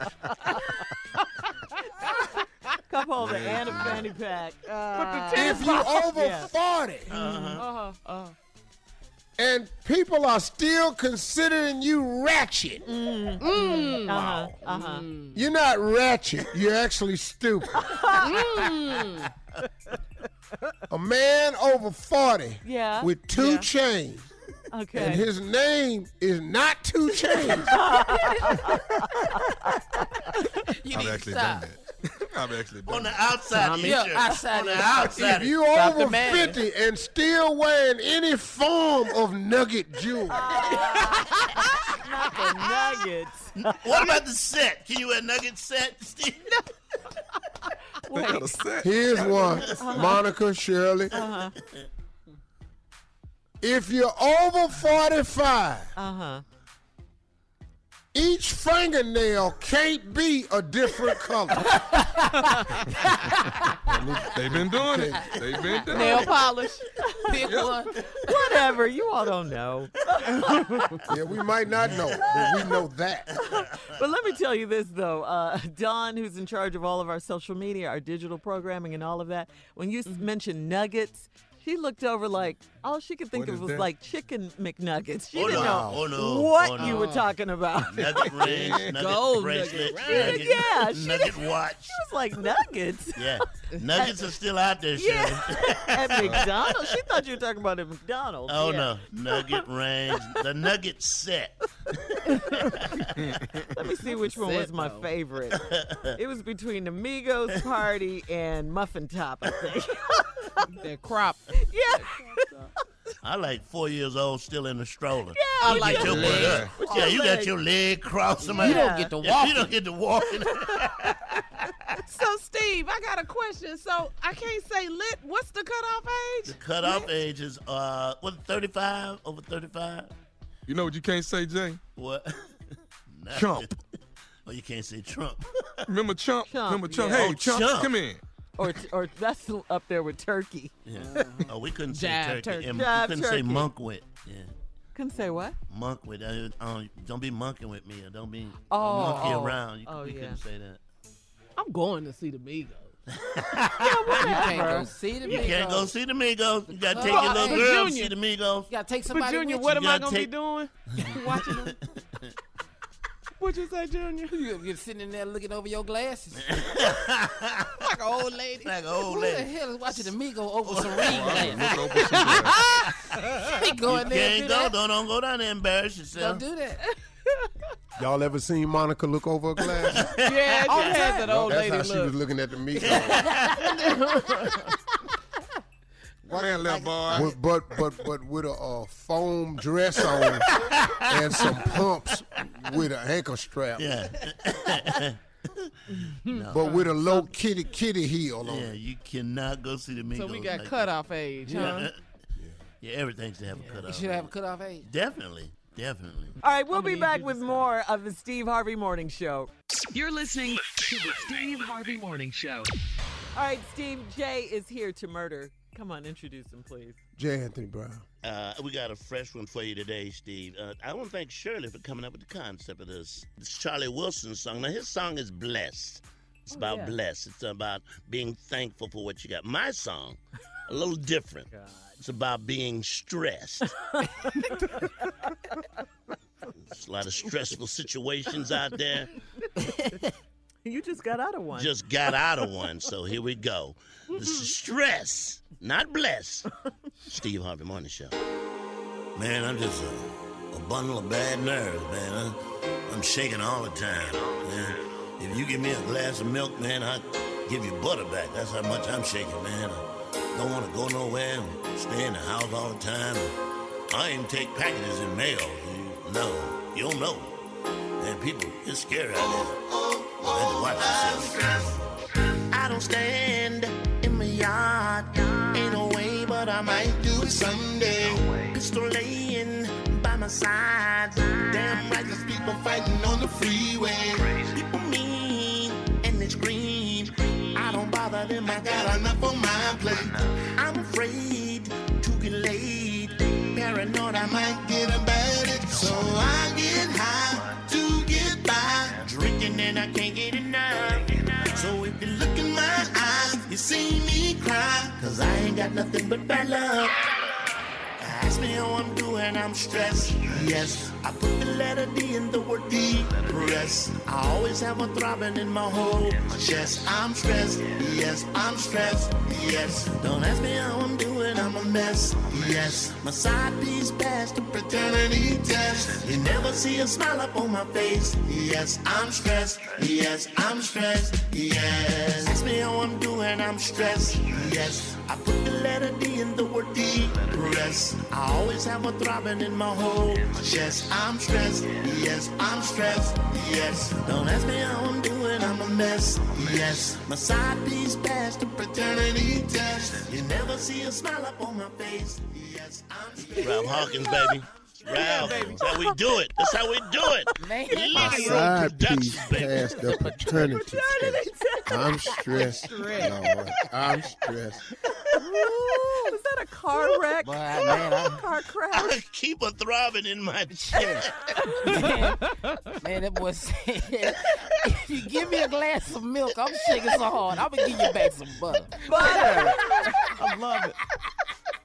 Cup holder and a fanny pack. Uh, If you're over Yeah. forty Uh-huh. Uh-huh. and people are still considering you ratchet, uh-huh. Uh-huh. you're not ratchet, you're actually stupid. A man over forty Yeah. with two Yeah. chains, Okay. and his name is not Two Chains. You I've need to actually stop. done that. I've actually done On the that. outside, Tommy. t-shirt. Yeah, outside On the it. outside. If you Stop the over madness. fifty and still wearing any form of nugget jewelry, Not the nuggets. What about the set? Can you wear nugget set, Steve? They got a set. here's one. Monica, Shirley. If you're over forty-five, Uh-huh. each fingernail can't be a different color. They've been doing it. They've been doing Nail it. polish. Pick one. Whatever. You all don't know. Yeah, we might not know, but we know that. But let me tell you this, though. Uh, Don, who's in charge of all of our social media, our digital programming, and all of that, when you s mention nuggets, She looked over like all she could think What of is was that? like chicken McNuggets. She Oh, didn't no. know Oh, no. what Oh, no. you were talking about. Nugget rings, nugget Gold bracelet, nugget. nugget, Yeah, she- nugget watch. She was like nuggets. Yeah, nuggets are still out there, Shirley. Yeah, at McDonald's. She thought you were talking about at McDonald's. Oh Yeah. no, nugget rings, the nugget set. Let me see which one was my Set, though. favorite. It was between the Migos party and Muffin Top, I think. That crop. Yeah. I like four years old still in the stroller. Yeah, I you like do. Your the butt leg. up. With Yeah, your you got leg. your leg crossed. You Somebody don't get to Yeah, walk. You don't get to walking. So, Steve, I got a question. So, I can't say lit. What's the cutoff age? The cutoff age is uh, what, thirty-five? Over thirty-five? You know what you can't say, Jay? What? Nothing. Chump. Oh, you can't say Trump. Remember Chump? Chump, Remember Chump? yeah. Hey, Oh, Chump, Chump. come in. Or, or that's up there with turkey. Yeah. Oh, we couldn't say Jive turkey. turkey. And Jive we couldn't say turkey. monkwit. Yeah. Couldn't say what? Monkwit. Uh, uh, don't be monkeying with me. Or don't be Oh, monkey oh, around. You, oh, we yeah. couldn't say that. I'm going to see the Migos. You can't go see the You Migos. can't go see the Migos. You gotta take Well, your little hey, girl to Junior. see the Migos. You gotta take But, somebody Junior, with what you. am I gotta going to take- be doing? Watching them? What you say, Junior? You- You're sitting in there looking over your glasses. Like an old lady. Like an old Who the lady. hell is watching the Migo over some ring Oh, I glasses? look over some glass. He going You there and can't do go. that. Don't, don't go down there and embarrass yourself. Don't do that. Y'all ever seen Monica look over a glass? Yeah, All she the has time. that old That's lady how she look. was looking at the meat. Man, little boy. With, but but but with a uh, foam dress on and some pumps with an ankle strap, Yeah. but with a low kitty kitty heel on. Yeah, you cannot go see the Migos. So we got like cutoff age, huh? that. Yeah, everything should have a You cutoff. should have a cutoff age. Definitely. Definitely. All right, we'll be need back you to with say- more of the Steve Harvey Morning Show. You're listening to the Steve Harvey Morning Show. All right, Steve, Jay is here to murder. Come on, introduce him, please. J. Anthony Brown. Uh, we got a fresh one for you today, Steve. Uh, I want to thank Shirley for coming up with the concept of this. It's Charlie Wilson's song. Now, his song is Blessed. It's about yeah. blessed. It's about being thankful for what you got. My song, a little different. It's about being stressed. There's a lot of stressful situations out there. You just got out of one. Just got out of one, so here we go. This is stress, not bless. Steve Harvey Morning Show. Man, I'm just a, a bundle of bad nerves, man. I'm, I'm shaking all the time. Man. If you give me a glass of milk, man, I'll give you butter back. That's how much I'm shaking, man. I don't want to go nowhere and stay in the house all the time. I even take packages in mail. You know, you don't know. Man, people, it's scary out there. You have to watch yourself. I don't stand in my yard. Ain't no way, but I might do it someday. Pistol laying by my side. Damn right, there's people fighting on the freeway. People mean and they scream. I don't bother them, I got enough on my plate. I'm afraid to get laid. Paranoid, I might get a bad itch. So I get high to get by. Drinking and I can't get enough. So if you look in my eyes, you see me cry. Cause I ain't got nothing but bad luck. Ask me how I'm doing, I'm stressed. Yes, I put the letter D in the word depressed. I always have a throbbing in my whole chest. I'm stressed. Yes, I'm stressed. Yes, don't ask me how I'm doing, I'm a mess. Yes, my side piece passed the paternity test. You never see a smile up on my face. Yes, I'm stressed. Yes, I'm stressed. Yes, ask me how I'm doing, I'm stressed. Yes, I put the letter D in the word depressed. I always have a throbbing in my whole chest. I'm stressed. Yes, I'm stressed. Yes, don't ask me how I'm doing, I'm a mess. Yes, my side piece passed the paternity test. You never see a smile up on my face. Yes, I'm stressed. Ralph Hawkins, baby. Ralph, that's how we do it. That's how we do it. Man. My Living room side piece productions, baby. past the paternity test. I'm stressed. Lord. I'm stressed. Was that a car wreck? Boy, man, I, Car crash? I keep a throbbing in my chest. man, man, that boy said, if you give me a glass of milk, I'm shaking so hard, I'm going to give you back some butter. Butter. I love it.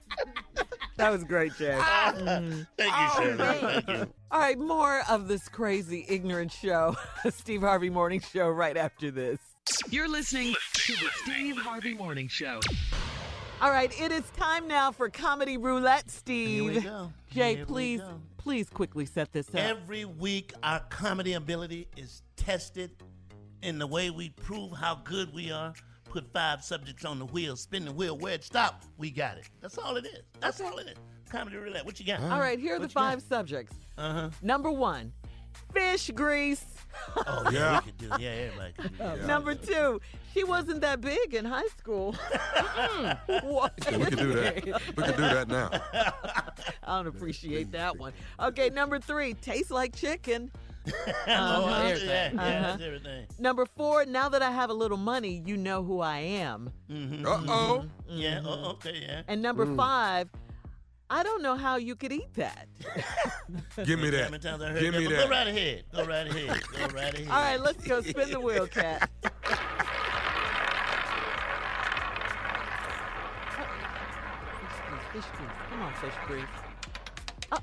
That was great, Jay. Mm. Thank you, Shirley. Thank you. All right, more of this crazy, ignorant show, Steve Harvey Morning Show, right after this. You're listening to the Steve Harvey Morning Show. All right, it is time now for Comedy Roulette, Steve. Here we go. Jay, Here we please, go. please quickly set this up. Every week, our comedy ability is tested in the way we prove how good we are. Put five subjects on the wheel, spin the wheel, where it stop, we got it. That's all it is. That's all it is. Comedy Roulette. What you got? All right, here are the five subjects. Uh-huh. Number one, fish grease. Oh, yeah, we could do it. Yeah, everybody could do it. Number two, she wasn't that big in high school. What? We can do that. We can do that now. I don't appreciate that one. Okay, number three, tastes like chicken. Oh, Uh-huh. everything. Yeah, Uh-huh. that's everything. Number four, now that I have a little money, you know who I am. Mm-hmm. Uh-oh. Yeah, oh, okay, yeah. And number five, I don't know how you could eat that. Give me How that. many times I heard Give that? me But that. Go right ahead. Go right ahead. Go right ahead. All right, let's go. Spin the wheel, Cat. Fish grease. Come on, fish grease. Oh.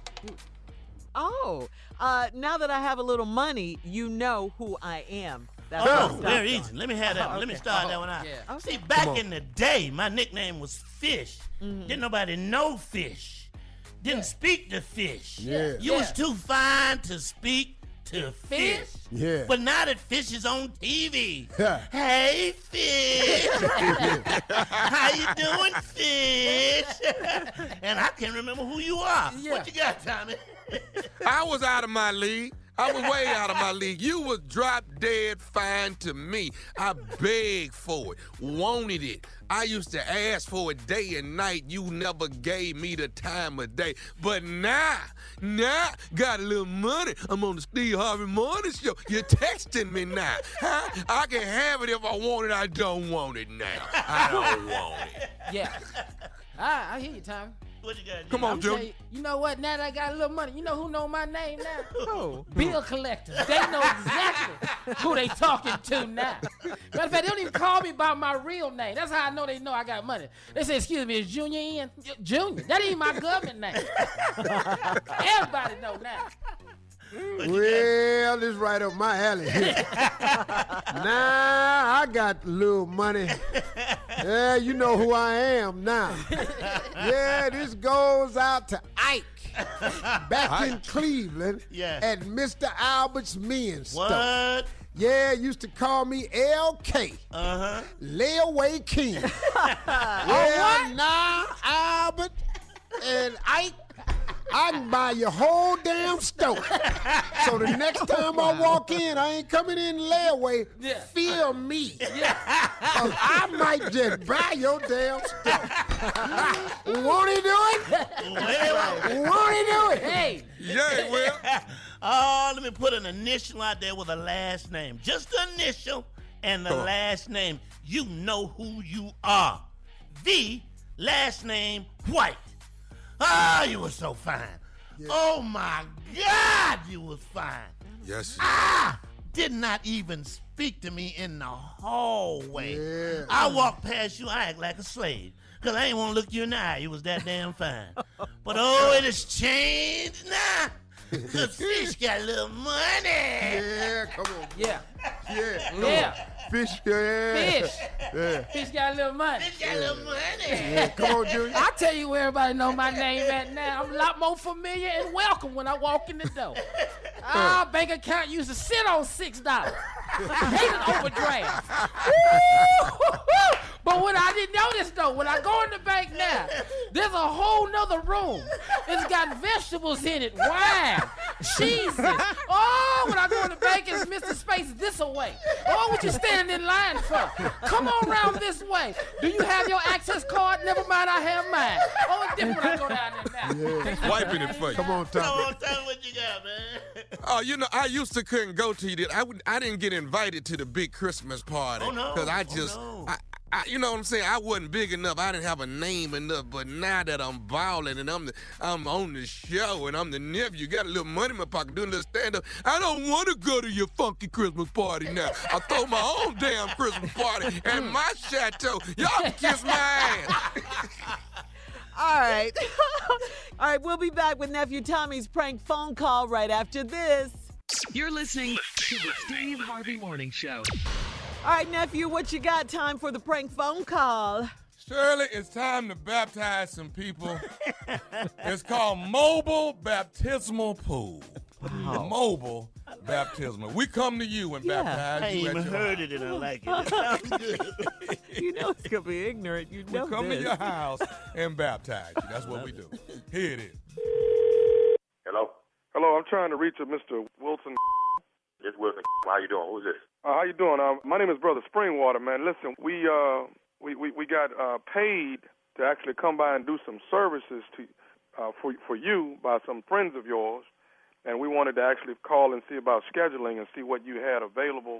Oh, uh, now that I have a little money, you know who I am. That's what Oh, I'm very talking easy. Let me have that one. Let me okay. start that one out. yeah. Okay. See, back in the day, my nickname was Fish. Didn't nobody know Fish. Didn't speak to Fish. Yeah. You was Yeah. too fine to speak to Fish. Fish? Yeah. But now that Fish is on T V, Yeah. hey Fish, how you doing, Fish? And I can't remember who you are. Yeah. What you got, Tommy? I was out of my league. I was way out of my league. You was drop dead fine to me. I begged for it, wanted it. I used to ask for it day and night. You never gave me the time of day. But now, now, got a little money. I'm on the Steve Harvey Morning Show. You're texting me now. Huh? I can have it if I want it. I don't want it now. I don't want it. Yeah. I, I hear you, Tommy. What you got? Come Jimmy? on, I'm tell Jim. you, you know what? Now that I got a little money, you know who know my name now? Who? Bill collectors. They know exactly who they talking to now. Matter of fact, they don't even call me by my real name. That's how I know they know I got money. They say, excuse me, is Junior in? Junior. That ain't my government name. Everybody know now. Well, this right up my alley here. Now I got a little money. Yeah, you know who I am now. Yeah, this goes out to Ike back in Cleveland Yeah. at Mister Albert's Men's Store. What? Yeah, used to call me L K, Uh-huh. Layaway King. Yeah, now Albert and Ike, I can buy your whole damn store. So the next time I walk in, I ain't coming in layaway. Yeah. Feel me. 'Cause I might just buy your damn store. Won't he do it? Won't he do it? Hey, Yeah, well. Oh, let me put an initial out there with a last name. Just the initial and the Come on. last name. You know who you are. The last name White. Ah, you were so fine. Oh my God, you was fine. Yes. Ah, did not even speak to me in the hallway. Yeah. I walked past you, I act like a slave. Cause I ain't want to look you in the eye. You was that damn fine. But oh, it has changed now. Cause Fish got a little money. Yeah, come on. yeah, Yeah, come yeah. on. Fish, yeah. Fish. Yeah. Fish got a little money. Fish got a little money. Yeah, come on, Junior. I tell you where everybody know my name at now. I'm a lot more familiar and welcome when I walk in the door. Our bank account used to sit on six dollars. I hate an overdraft. Woo! But what I didn't notice though, when I go in the bank now, there's a whole nother room. It's got vegetables in it, wine, cheeses. Oh, when I go in the bank, it's Mister Space this away. Oh, what you standing in line for? Come on around this way. Do you have your access card? Never mind, I have mine. Oh, it's different when I go down there now. Yeah. Wiping it for you. Come on, Come Tommy. on, tell me what you got, man. Oh, you know, I used to couldn't go to you. I would, I didn't get invited to the big Christmas party. Oh, no. Cause I Oh, just, no. I, I, you know what I'm saying? I wasn't big enough. I didn't have a name enough. But now that I'm balling and I'm the, I'm on the show and I'm the nephew, got a little money in my pocket, doing a little stand up. I don't want to go to your funky Christmas party now. I throw my own damn Christmas party at my chateau. Y'all can kiss my ass. All right. All right, we'll be back with Nephew Tommy's prank phone call right after this. You're listening to the Steve Harvey Morning Show. All right, Nephew, what you got? Time for the prank phone call. Shirley, it's time to baptize some people. It's called Mobile Baptismal Pool. Wow. Mobile Baptismal. We come to you and Yeah. baptize I you ain't at even your heard house. it and I like it. It sounds good. You know it's going to be ignorant. You know We come this. to your house and baptize you. That's what we do. Here it is. Hello? Hello, I'm trying to reach a Mister Wilson. This Wilson. How you doing? Who's this? Uh, how you doing? Uh, my name is Brother Springwater, man. Listen, we uh we we, we got uh, paid to actually come by and do some services to uh, for for you by some friends of yours, and we wanted to actually call and see about scheduling and see what you had available.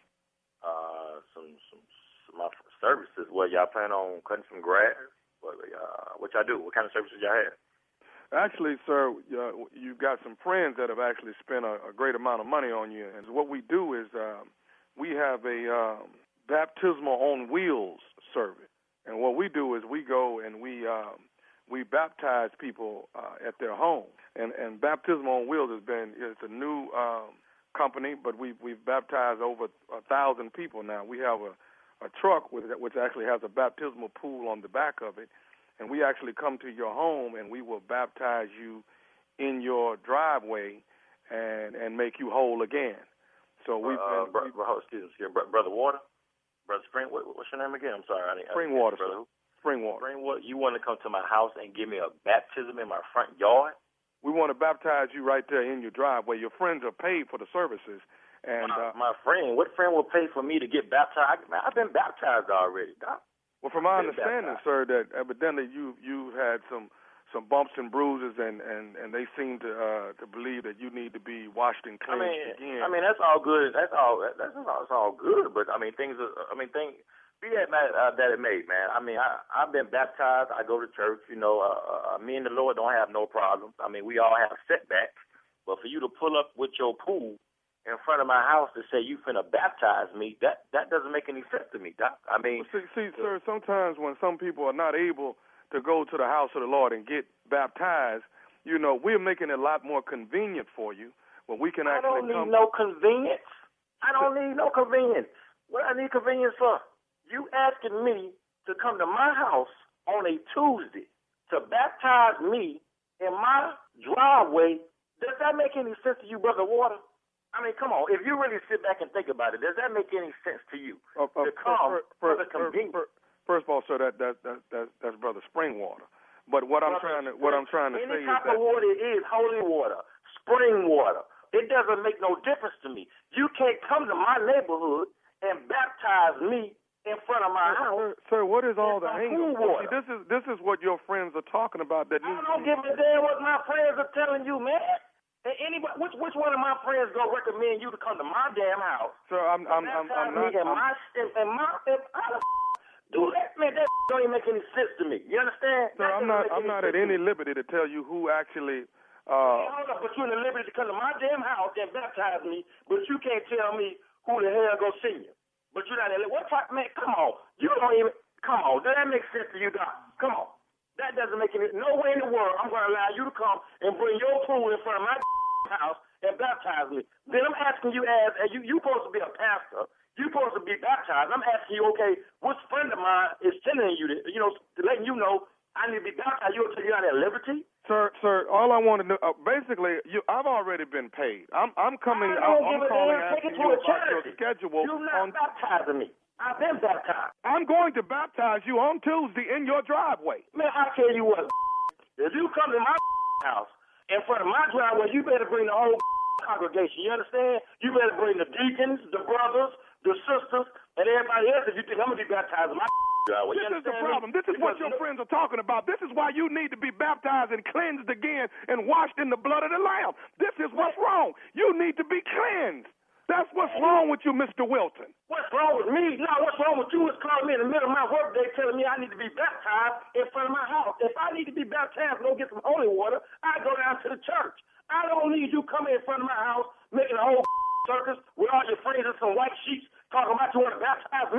Uh, some some, some my services. What y'all plan on cutting some grass? What uh, what y'all do? What kind of services y'all have? Actually, sir, uh, you've got some friends that have actually spent a, a great amount of money on you. And what we do is uh, we have a um, baptismal on wheels service. And what we do is we go and we um, we baptize people uh, at their home. And, and Baptismal on Wheels has been it's a new um, company, but we've we've baptized over a thousand people now. We have a, a truck with, which actually has a baptismal pool on the back of it. And we actually come to your home and we will baptize you in your driveway and and make you whole again. So we've uh, been, bro, we've, bro, excuse me, excuse me, bro- brother Water, brother Spring. What, what's your name again? I'm sorry. I didn't, Springwater, brother. Springwater. Springwater. You want to come to my house and give me a baptism in my front yard? We want to baptize you right there in your driveway. Your friends are paid for the services. And my, uh, my friend, what friend will pay for me to get baptized? Man, I've been baptized already, Doc. well, from my Been understanding, baptized. sir, that evidently you you had some some bumps and bruises, and, and, and they seem to uh, to believe that you need to be washed and I cleansed mean, again. I mean that's all good. That's all. That's all. That's all good. But I mean, things. Are, I mean, things. Be that uh, that it may, man. I mean, I I've been baptized. I go to church. You know, uh, uh, me and the Lord don't have no problems. I mean, we all have setbacks. But for you to pull up with your pool in front of my house to say you finna baptize me, that that doesn't make any sense to me, Doc. I mean, Well, see, see, sir, sometimes when some people are not able to go to the house of the Lord and get baptized, you know, we're making it a lot more convenient for you when we can I actually don't need come. no convenience. I don't need no convenience. What I need convenience for? You asking me to come to my house on a Tuesday to baptize me in my driveway. Does that make any sense to you, Brother Water? I mean, come on. If you really sit back and think about it, does that make any sense to you? Uh, uh, to come first, for first, the convenience. first, first of all, sir, that that that, that that's Brother Springwater. But what I'm Brother, trying to what I'm trying to any say is type that of water is holy water, spring water. It doesn't make no difference to me. You can't come to my neighborhood and baptize me in front of my house. Sir, sir, what is all the some angle? cool water. See, this is this is what your friends are talking about. That I needs don't give a damn what my friends are telling you, man. And anybody, which which one of my friends gonna recommend you to come to my damn house? Sir, I'm I'm I'm, I'm not. Me in I'm, my in, in my in, how the do that, man? That don't even make any sense to me. You understand? Sir, That I'm doesn't not make I'm any not sense at to any me. liberty to tell you who actually. Hey, Uh, hold up, but you're in the liberty to come to my damn house and baptize me, but you can't tell me who the hell go see you. But you're not in it. What type, man? Come on. You don't even, come on. Does that make sense to you, Doc? Come on. That doesn't make any, no way in the world I'm going to allow you to come and bring your pool in front of my house and baptize me. Then I'm asking you as, as you, you supposed to be a pastor. You supposed to be baptized. I'm asking you, okay, which friend of mine is sending you, to, you know, to letting you know I need to be baptized. You'll tell you out at liberty? Sir, sir, all I want to know, uh, basically, you, I've already been paid. I'm, I'm coming. I don't I'm give a calling damn. Take asking it to you a about your charity. schedule. You're not on, baptizing me. I've been baptized. I'm going to baptize you on Tuesday in your driveway. Man, I tell you what, if you come to my house in front of my driveway, you better bring the whole congregation. You understand? You better bring the deacons, the brothers, the sisters, and everybody else if you think I'm going to be baptized in my driveway. This You is the understand problem. me? This is what Because your friends are talking about. This is why you need to be baptized and cleansed again and washed in the blood of the Lamb. This is what's wrong. You need to be cleansed. That's what's wrong with you, Mister Wilton. What's wrong with me? No, what's wrong with you is calling me in the middle of my workday telling me I need to be baptized in front of my house. If I need to be baptized and go get some holy water, I go down to the church. I don't need you coming in front of my house making a whole circus with all your friends and some white sheets talking about you want to baptize me.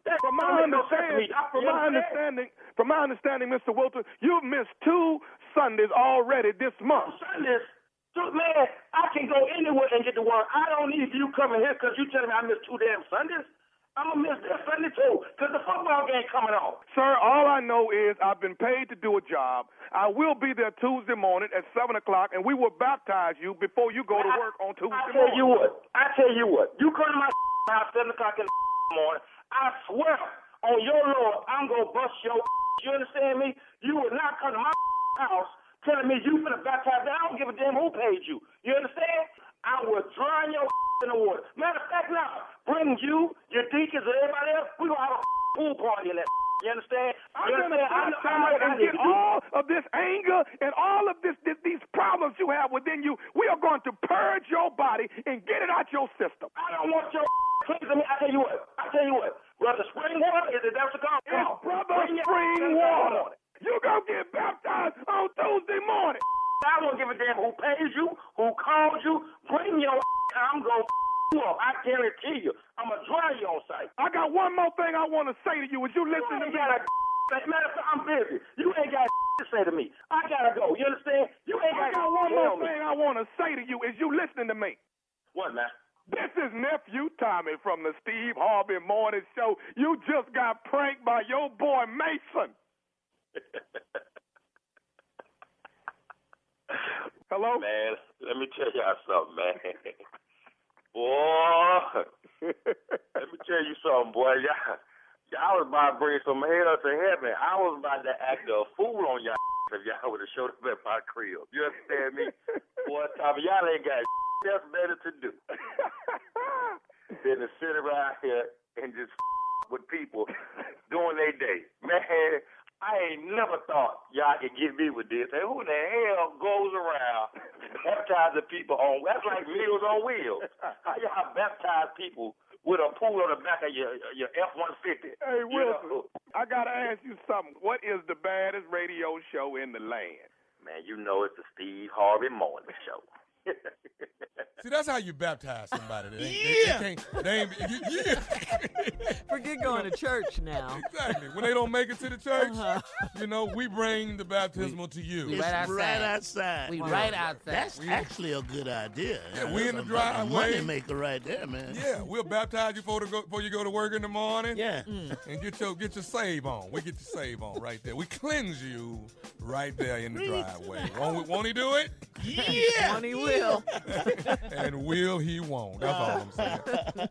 From my understanding, from my understanding, from my understanding, Mister Wilton, you've missed two Sundays already this month. Sundays? So, man, I can go anywhere and get to work. I don't need you coming here because you telling me I missed two damn Sundays. I'm going to miss this Sunday, too, because the football game coming on. Sir, all I know is I've been paid to do a job. I will be there Tuesday morning at seven o'clock, and we will baptize you before you go to work on Tuesday I tell morning. you what. I tell you what. You come to my house seven o'clock in the morning, I swear on your Lord, I'm going to bust your You understand me? You will not come to my house telling me you finna baptize me. I don't give a damn who paid you. You understand? I will drown your in the water. Matter of fact, now, bring you, your deacons, and everybody else, we gonna have a pool party in that. You understand? I'm You going to understand? I know- I know what I and need get to do. all of this anger and all of this, this these problems you have within you. We are going to purge your body and get it out your system. I don't want your please me. I tell you what. I tell you what. Brother Spring Water, is it that's what called? It's Brother Spring Water. You gonna get baptized on Tuesday morning. I don't give a damn who pays you, who called you. Bring your I'm going to you up. I guarantee you. I'm going to dry you on site. I got one more thing I want to say to you. Is you listen to me? Got a matter of fact, I'm busy. You ain't got to say to me. I got to go. You understand? You ain't I got got one more me. thing I want to say to you. Is you listening to me? What, man? This is Nephew Tommy from the Steve Harvey Morning Show. You just got pranked by your boy Mason. Hello? Man, let me tell y'all something, man. Boy, let me tell you something, boy. Y'all, y'all was about to bring some hell to heaven. I was about to act a fool on y'all if y'all would have showed up at my crib. You understand me? Boy, Tommy, y'all ain't got else better to do than to sit around here and just with people doing their day. Man, I ain't never thought y'all could get me with this. And who the hell goes around baptizing people on, that's like Meals on Wheels. How y'all baptize people with a pool on the back of your your F one fifty? Hey, You Wilson, know? I got to ask you something. What is the baddest radio show in the land? Man, you know it's the Steve Harvey Morning Show. See, that's how you baptize somebody. They, Yeah. they, they can't, they ain't, you, yeah. Forget going to church now. Exactly. When they don't make it to the church, Uh-huh. you know, we bring the baptismal to you. It's Right outside. right outside. We Wow. right outside. That's actually a good idea. Yeah, we in the That's a driveway. Money maker right there, man. Yeah, we'll baptize you before, to go, before you go to work in the morning. Yeah. And get your get your save on. We get your save on right there. We cleanse you right there in the driveway. Won't, we, won't he do it? Yeah. Money will. And will he won't. That's all I'm saying.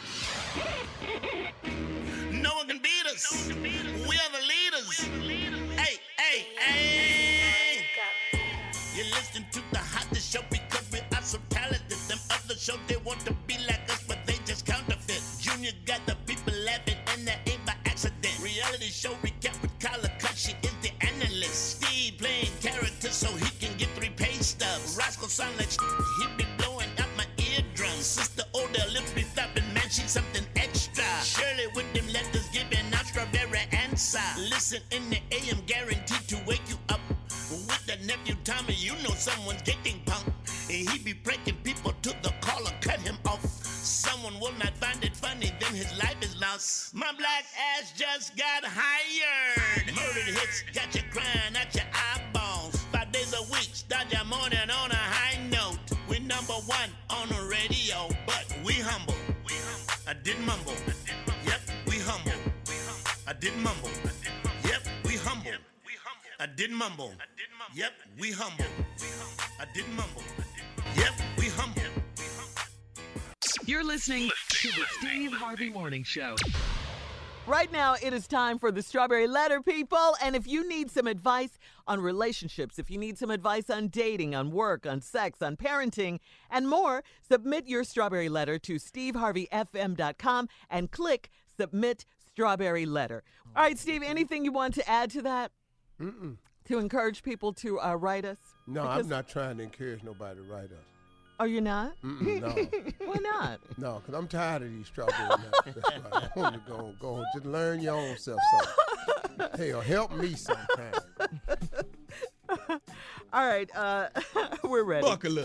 No one can beat us. We are the leaders. Hey, hey, hey. You're listening to the hottest show because we are so talented. Them other shows, they want to be like us, but they just counterfeit. Junior got the people laughing, and that ain't by accident. Reality show recap with Kyla, cause she is the analyst. Steve playing characters so he can get three pay stubs. Roscoe sound like he be blowing out my eardrums. Sister Odell lips be flapping, man, she's something extra. Shirley with them letters giving out strawberry answer. Listen in the A M, guaranteed to wake you up. With the nephew Tommy, you know someone's getting punked. And he be breaking people to the collar, cut him off. Someone will not find it funny, then his life is lost. My black ass just got hired. Murdered hits, got you crying at your eyeballs. Five days a week, start your morning on a high note. We number one on the radio, but we humble. We humble. I did mumble. Yep, we humble. I did mumble. Yep, we humble. I did mumble. Yep, we humble. I did mumble. Yep, we humble. You're listening to the Steve Harvey Morning Show. Right now, it is time for the Strawberry Letter, people. And if you need some advice on relationships, if you need some advice on dating, on work, on sex, on parenting, and more, submit your Strawberry Letter to steve harvey f m dot com and click Submit Strawberry Letter. All right, Steve, anything you want to add to that? Mm-mm. To encourage people to uh, write us? No, Because- I'm not trying to encourage nobody to write us. Oh, you're not? Mm-mm, no. Why not? No, because I'm tired of these strawberry nuts. That's right. I want to go, go, just learn your own self something. Hell, help me sometime. All right, uh, we're ready. Buckle up.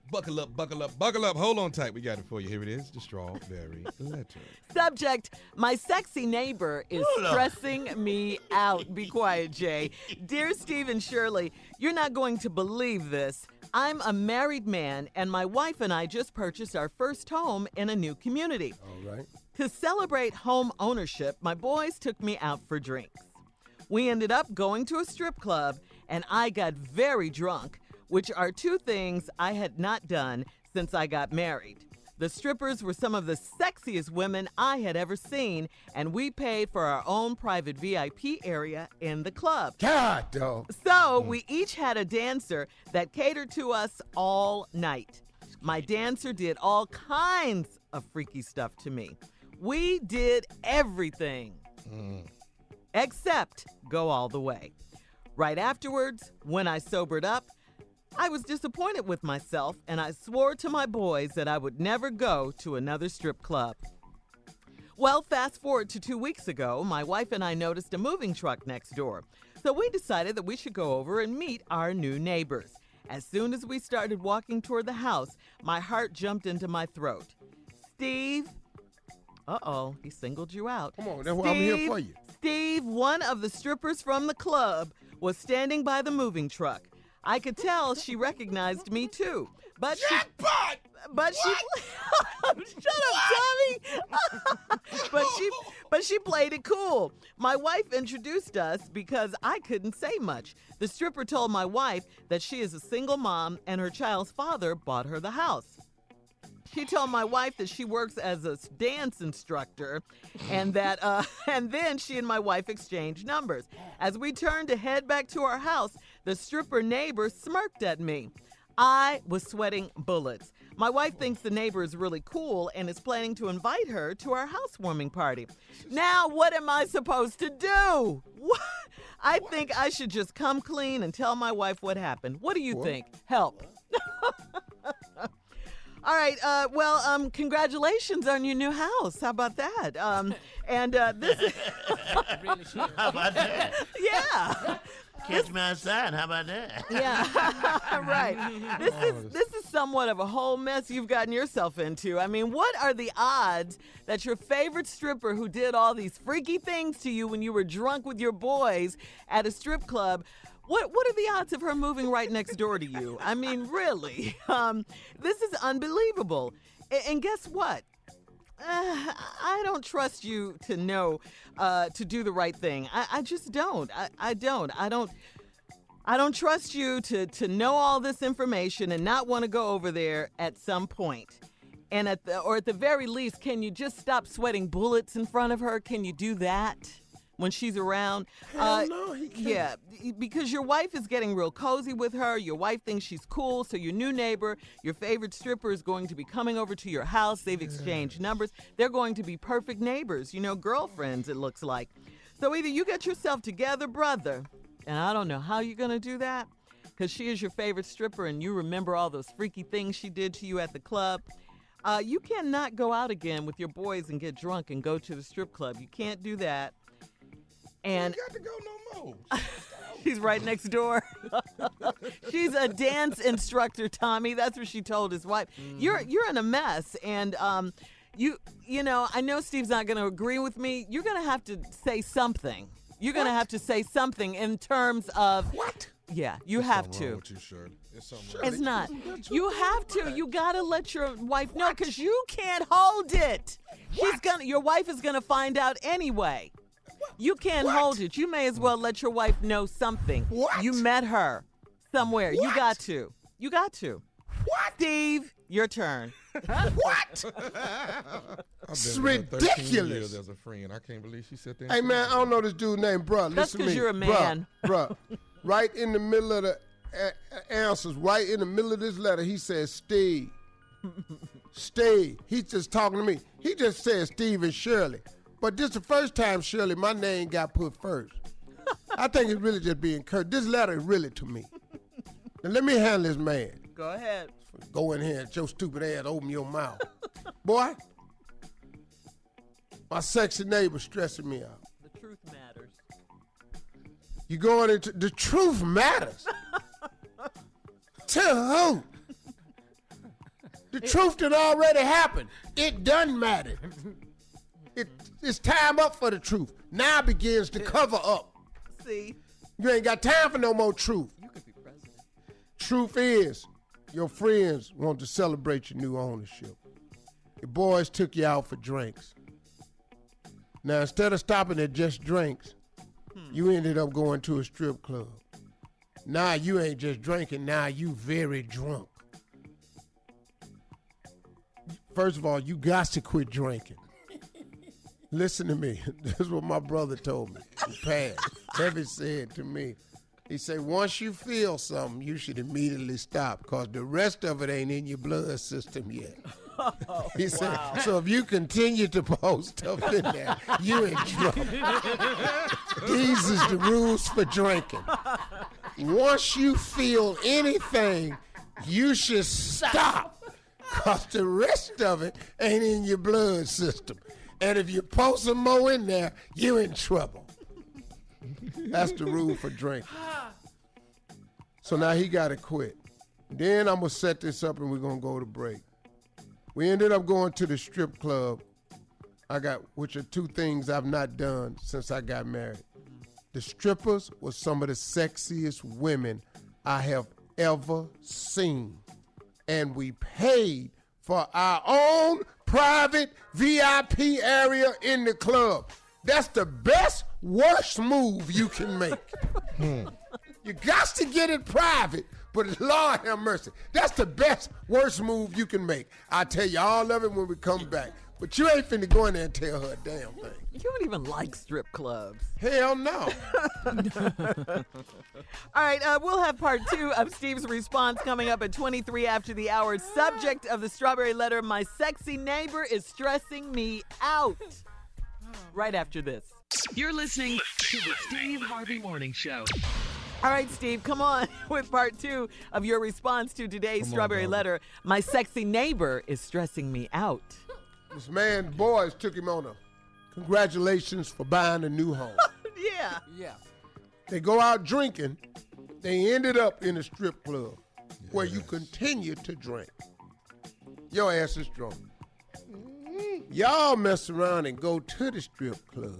Buckle up, buckle up, buckle up. Hold on tight. We got it for you. Here it is, the strawberry letter. Subject, my sexy neighbor is Hold on. stressing me out. Be quiet, Jay. Dear Steve and Shirley, you're not going to believe this. I'm a married man, and my wife and I just purchased our first home in a new community. All right. To celebrate home ownership, my boys took me out for drinks. We ended up going to a strip club, and I got very drunk, which are two things I had not done since I got married. The strippers were some of the sexiest women I had ever seen, and we paid for our own private V I P area in the club. God, dog. So we each had a dancer that catered to us all night. My dancer did all kinds of freaky stuff to me. We did everything except go all the way. Right afterwards, when I sobered up, I was disappointed with myself, and I swore to my boys that I would never go to another strip club. Well, fast forward to two weeks ago, my wife and I noticed a moving truck next door. So we decided that we should go over and meet our new neighbors. As soon as we started walking toward the house, my heart jumped into my throat. Steve, uh-oh, he singled you out. Come on, that's why I'm here for you. Steve, one of the strippers from the club, was standing by the moving truck. I could tell she recognized me too. But Jackpot! she But she Shut up, Tommy. but she but she played it cool. My wife introduced us because I couldn't say much. The stripper told my wife that she is a single mom and her child's father bought her the house. She told my wife that she works as a dance instructor, and that, uh, and then she and my wife exchanged numbers. As we turned to head back to our house, the stripper neighbor smirked at me. I was sweating bullets. My wife thinks the neighbor is really cool and is planning to invite her to our housewarming party. Now, what am I supposed to do? What? I think I should just come clean and tell my wife what happened. What do you What? think? Help. All right. Uh, well, um, congratulations on your new house. How about that? Um, and uh, this is Really should. How about that? yeah, Catch me outside. How about that? yeah, right. This is this is somewhat of a whole mess you've gotten yourself into. I mean, what are the odds that your favorite stripper who did all these freaky things to you when you were drunk with your boys at a strip club? What what are the odds of her moving right next door to you? I mean, really, um, this is unbelievable. A- and guess what? Uh, I don't trust you to know, uh, to do the right thing. I, I just don't. I, I don't. I don't. I don't trust you to to know all this information and not want to go over there at some point. And at the or at the very least, can you just stop sweating bullets in front of her? Can you do that when she's around? Hell no, he can't. Yeah, because your wife is getting real cozy with her. Your wife thinks she's cool, so your new neighbor, your favorite stripper, is going to be coming over to your house. They've exchanged numbers. They're going to be perfect neighbors, you know, girlfriends, it looks like. So either you get yourself together, brother, and I don't know how you're going to do that, because she is your favorite stripper and you remember all those freaky things she did to you at the club. Uh, you cannot go out again with your boys and get drunk and go to the strip club. You can't do that. And You got to go no more. she's right next door. She's a dance instructor, Tommy. That's what she told his wife. You're you're in a mess, and um, you you know I know Steve's not going to agree with me. You're going to have to say something. You're going to have to say something in terms of What? Yeah, you There's have something wrong to. with you, Shirley. There's something wrong. It's not. You have to. You gotta let your wife know because you can't hold it. She's gonna. Your wife is gonna find out anyway. You can't hold it. You may as well let your wife know something. What? You met her somewhere. You What? got to. You got to. What? Steve, your turn. What? I've It's been with her thirteen ridiculous. years as a friend. I can't believe she sat there. Hey, and man, I said don't know this dude's name, bruh. That's Listen to 'cause me. you're a man. Bruh, bruh. Right in the middle of the uh, answers, right in the middle of this letter, he says, Steve. Steve. He's just talking to me. He just said Steve and Shirley. But this is the first time, Shirley, my name got put first. I think it's really just being cursed. This letter is really to me. Now, let me handle this man. Go ahead. Go in here and your stupid ass open your mouth. Boy, my sexy neighbor stressing me out. The truth matters. You going into the truth matters. To who? truth had already happened. It doesn't matter. It, it's time up for the truth. Now begins to cover up. See? You ain't got time for no more truth. You could be president. Truth is, your friends want to celebrate your new ownership. Your boys took you out for drinks. Now, instead of stopping at just drinks, hmm. you ended up going to a strip club. Now you ain't just drinking, now you very drunk. First of all, you got to quit drinking. Listen to me. This is what my brother told me. He passed. Heavy said to me, he said, once you feel something, you should immediately stop because the rest of it ain't in your blood system yet. Oh, he said, wow. so if you continue to post stuff in there, you in trouble. These is the rules for drinking. Once you feel anything, you should stop because the rest of it ain't in your blood system. And if you post some more in there, you in trouble. That's the rule for drinking. So now he got to quit. Then I'm going to set this up and we're going to go to break. We ended up going to the strip club, I got, which are two things I've not done since I got married. The strippers were some of the sexiest women I have ever seen. And we paid for our own private V I P area in the club. That's the best, worst move you can make. You got to get it private, but Lord have mercy. That's the best, worst move you can make. I'll tell you all of it when we come back. But you ain't finna go in there and tell her a damn thing. You don't even like strip clubs. Hell no. All right, uh, we'll have part two of Steve's response coming up at twenty-three after the hour. Subject of the Strawberry Letter, my sexy neighbor is stressing me out. Right after this. You're listening to the Steve Harvey Morning Show. All right, Steve, come on with part two of your response to today's Come on, Strawberry dog. Letter. My sexy neighbor is stressing me out. This man, boys, took him on a congratulations for buying a new home. Yeah. Yeah. They go out drinking. They ended up in a strip club where you continue to drink. Your ass is drunk. Y'all mess around and go to the strip club.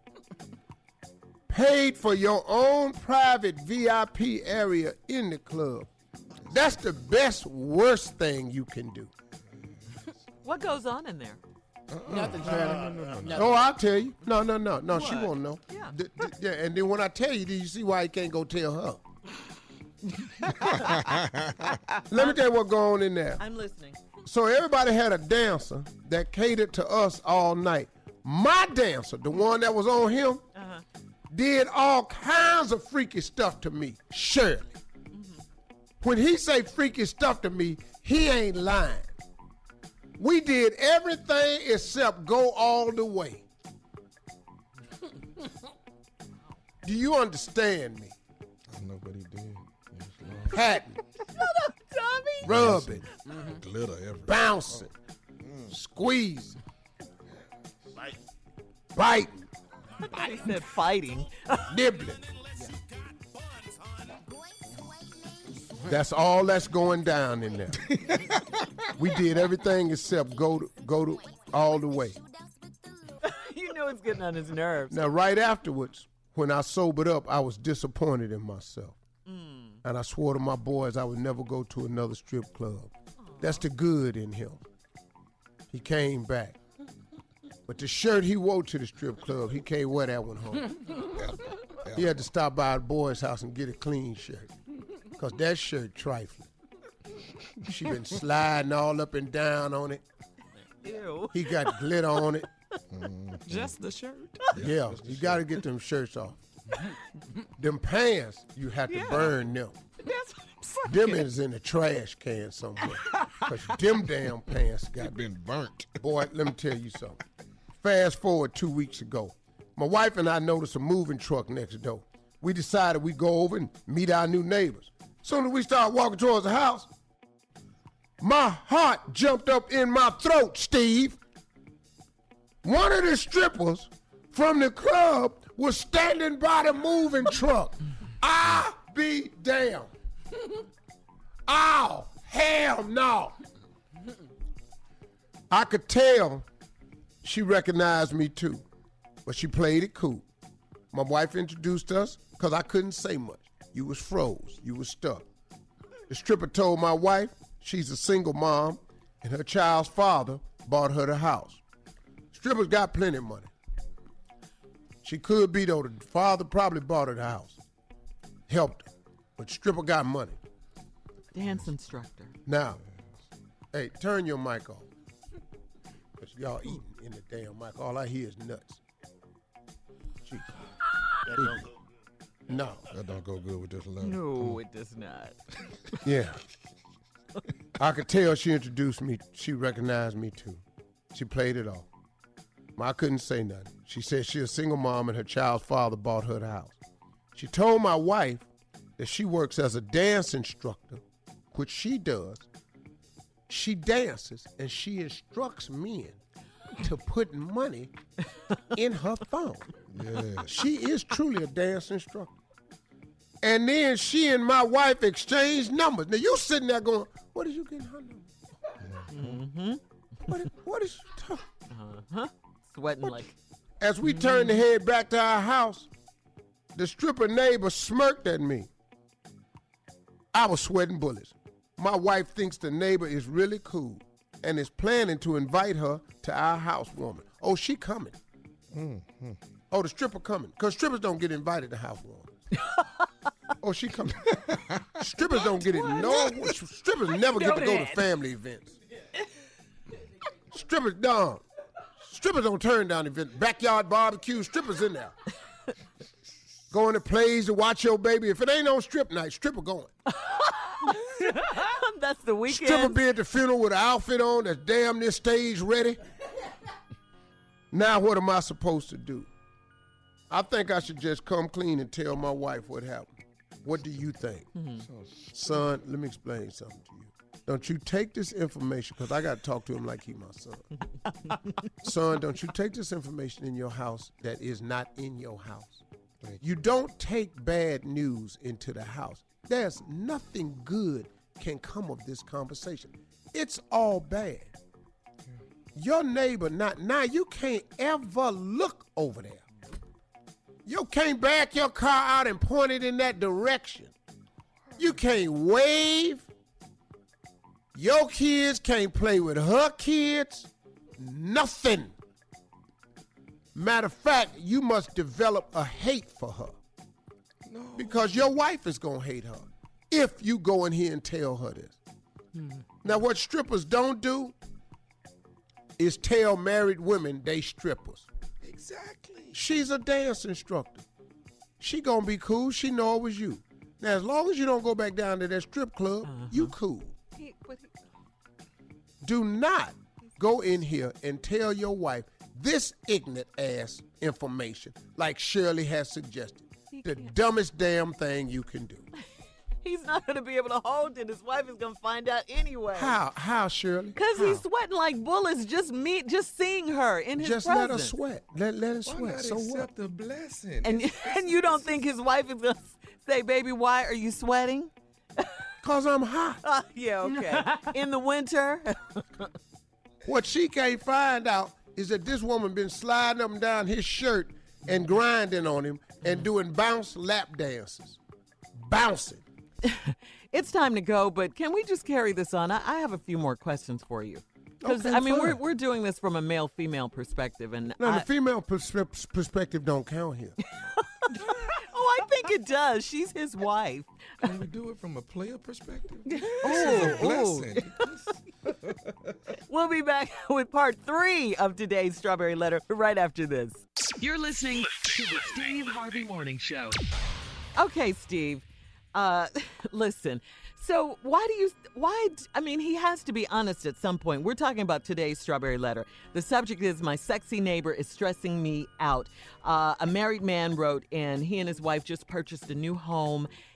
Paid for your own private V I P area in the club. That's the best, worst thing you can do. What goes on in there? Uh-uh. Nothing, Charlie. No, no, no, Nothing. Oh, I'll tell you. No, no, no. No, she What? won't know. Yeah. D- d- yeah. And then when I tell you, do you see why you can't go tell her? Let me tell you what going on in there. I'm listening. So everybody had a dancer that catered to us all night. My dancer, the one that was on him, Uh-huh. did all kinds of freaky stuff to me, Shirley. Mm-hmm. When he say freaky stuff to me, he ain't lying. We did everything except go all the way. Do you understand me? I know what he did. Patting, Shut up, Tommy. rubbing, Glitter everywhere. bouncing, squeezing, Like, biting, He said fighting. nibbling. That's all that's going down in there. We did everything except go to, go to all the way. You know it's getting on his nerves. Now, right afterwards, when I sobered up, I was disappointed in myself. Mm. And I swore to my boys I would never go to another strip club. That's the good in him. He came back. But the shirt he wore to the strip club, he can't wear that one home. He had to stop by the boy's house and get a clean shirt. Because that shirt trifling. She been sliding all up and down on it. Ew. He got glitter on it. Just the shirt. Yeah, you got to get them shirts off. Them pants, you have to Yeah. burn them. That's what I'm saying. Them is in the trash can somewhere. Because them damn pants got been burnt. Boy, let me tell you something. Fast forward two weeks ago. My wife and I noticed a moving truck next door. We decided we'd go over and meet our new neighbors. Soon as we started walking towards the house, my heart jumped up in my throat, Steve. One of the strippers from the club was standing by the moving truck. I be damned. Oh, hell no. I could tell she recognized me too, but she played it cool. My wife introduced us because I couldn't say much. You was froze. You was stuck. The stripper told my wife she's a single mom and her child's father bought her the house. Stripper's got plenty of money. She could be, though. The father probably bought her the house. Helped her. But stripper got money. Dance instructor. Now, hey, turn your mic off. Because y'all eating in the damn mic. All I hear is nuts. Jeez. That don't go good. No. That don't go good with this letter. No, it does not. Yeah. I could tell she introduced me. She recognized me, too. She played it off. I couldn't say nothing. She said she's a single mom and her child's father bought her the house. She told my wife that she works as a dance instructor, which she does. She dances and she instructs men to put money in her phone. Yeah. She is truly a dance instructor. And then she and my wife exchanged numbers. Now you sitting there going, what is you getting her number? Mm-hmm. What is, what is she talking? Uh-huh. Sweating What? like. As we turned to head back to our house, the stripper neighbor smirked at me. I was sweating bullets. My wife thinks the neighbor is really cool and is planning to invite her to our housewarming. Oh, she coming. Mm-hmm. Oh, the stripper coming. Because strippers don't get invited to housewarming. Oh, she coming. Strippers don't get it. No, strippers never get to go to family events. Strippers, don't. Strippers don't turn down events. Backyard barbecue, strippers in there. Going to plays to watch your baby. If it ain't on strip night, stripper going. That's the weekend. Stripper be at the funeral with an outfit on that's damn near stage ready. Now what am I supposed to do? I think I should just come clean and tell my wife what happened. What do you think? Mm-hmm. Son, let me explain something to you. Don't you take this information, because I got to talk to him like he my son. Son, don't you take this information in your house that is not in your house. You don't take bad news into the house. There's nothing good can come of this conversation. It's all bad. Your neighbor, not now, you can't ever look over there. You can't back your car out and point it in that direction. You can't wave. Your kids can't play with her kids. Nothing. Matter of fact, you must develop a hate for her. No. Because your wife is going to hate her if you go in here and tell her this. Hmm. Now, what strippers don't do is tell married women they strippers. Exactly. She's a dance instructor. She going to be cool. She know it was you. Now, as long as you don't go back down to that strip club, uh-huh. you cool. He, he... Do not go in here and tell your wife this ignorant ass information like Shirley has suggested. He the can't. Dumbest damn thing you can do. He's not going to be able to hold it. His wife is going to find out anyway. How? How, Shirley? Because he's sweating like bullets just me, just seeing her in his just presence. Let her sweat. Let, let her sweat. Why not so accept what? the blessing? And, it's, and you don't think his wife is going to say, baby, why are you sweating? Because I'm hot. Uh, yeah, okay. In the winter? What she can't find out is that this woman been sliding up and down his shirt and grinding on him and doing bounce lap dances. Bouncing. It's time to go, but can we just carry this on? I, I have a few more questions for you. Because, okay, I mean, fine. we're we're doing this from a male-female perspective. And no, I, the female pers- perspective don't count here. Oh, I think it does. She's his wife. Can we do it from a player perspective? This oh, is a blessing. We'll be back with part three of today's Strawberry Letter right after this. You're listening to the Steve Harvey Morning Show. Okay, Steve. Uh, listen. So why do you, why, I mean, he has to be honest at some point. We're talking about today's Strawberry Letter. The subject is, my sexy neighbor is stressing me out. Uh, a married man wrote in, he and his wife just purchased a new home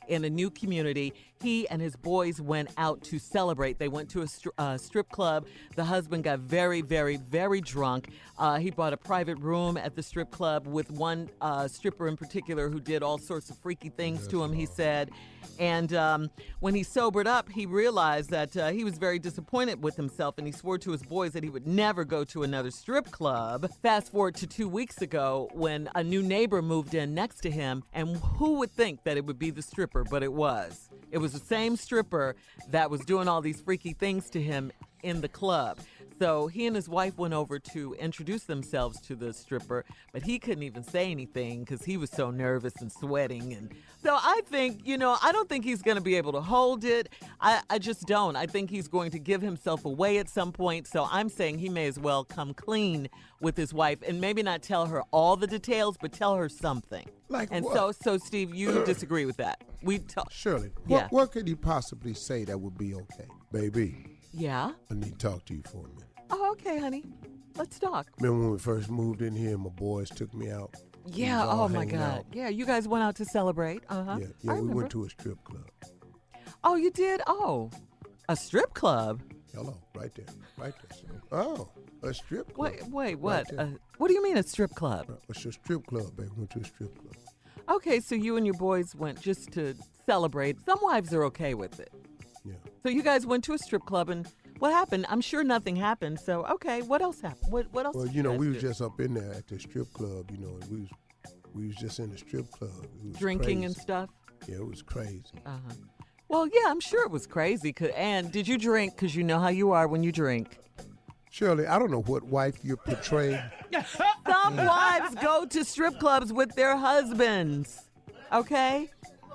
in a new community. He and his boys went out to celebrate. They went to a stri- uh, strip club. The husband got very, very, very drunk. Uh, he bought a private room at the strip club with one uh, stripper in particular who did all sorts of freaky things to him, he said. And um, when he sobered up, he realized that uh, he was very disappointed with himself, and he swore to his boys that he would never go to another strip club. Fast forward to two weeks ago when a new neighbor moved in next to him, and who would think that it would be the stripper, but it was. It was the same stripper that was doing all these freaky things to him in the club. So he and his wife went over to introduce themselves to the stripper, but he couldn't even say anything because he was so nervous and sweating. And so I think, you know, I don't think he's going to be able to hold it. I, I just don't. I think he's going to give himself away at some point. So I'm saying he may as well come clean with his wife and maybe not tell her all the details, but tell her something. Like and what? so, so Steve, you disagree with that? We t- Shirley, Yeah. what, what could he possibly say that would be okay? Baby, Yeah. I need to talk to you for a minute. Oh, okay, honey. Let's talk. Remember when we first moved in here and my boys took me out? We Yeah. was all Oh my hanging God. out. Yeah. You guys went out to celebrate. Uh huh. Yeah, yeah we went to a strip club. Oh, you did? Oh, a strip club. Hello, right there, right there. son. Oh, a strip club. Wait, wait, Right what? there. uh, what do you mean a strip club? It's a strip club, baby. Went to a strip club. Okay, so you and your boys went just to celebrate. Some wives are okay with it. Yeah. So you guys went to a strip club, and what happened? I'm sure nothing happened. So okay, what else happened? What what else? Well, did you know, guys we was do? just up in there at the strip club. You know, and we was we was just in the strip club. It was drinking crazy. and stuff. Yeah, it was crazy. Uh huh. Well, yeah, I'm sure it was crazy. 'Cause- And did you drink? Because you know how you are when you drink. Shirley, I don't know what wife you're portraying. Some wives go to strip clubs with their husbands. Okay?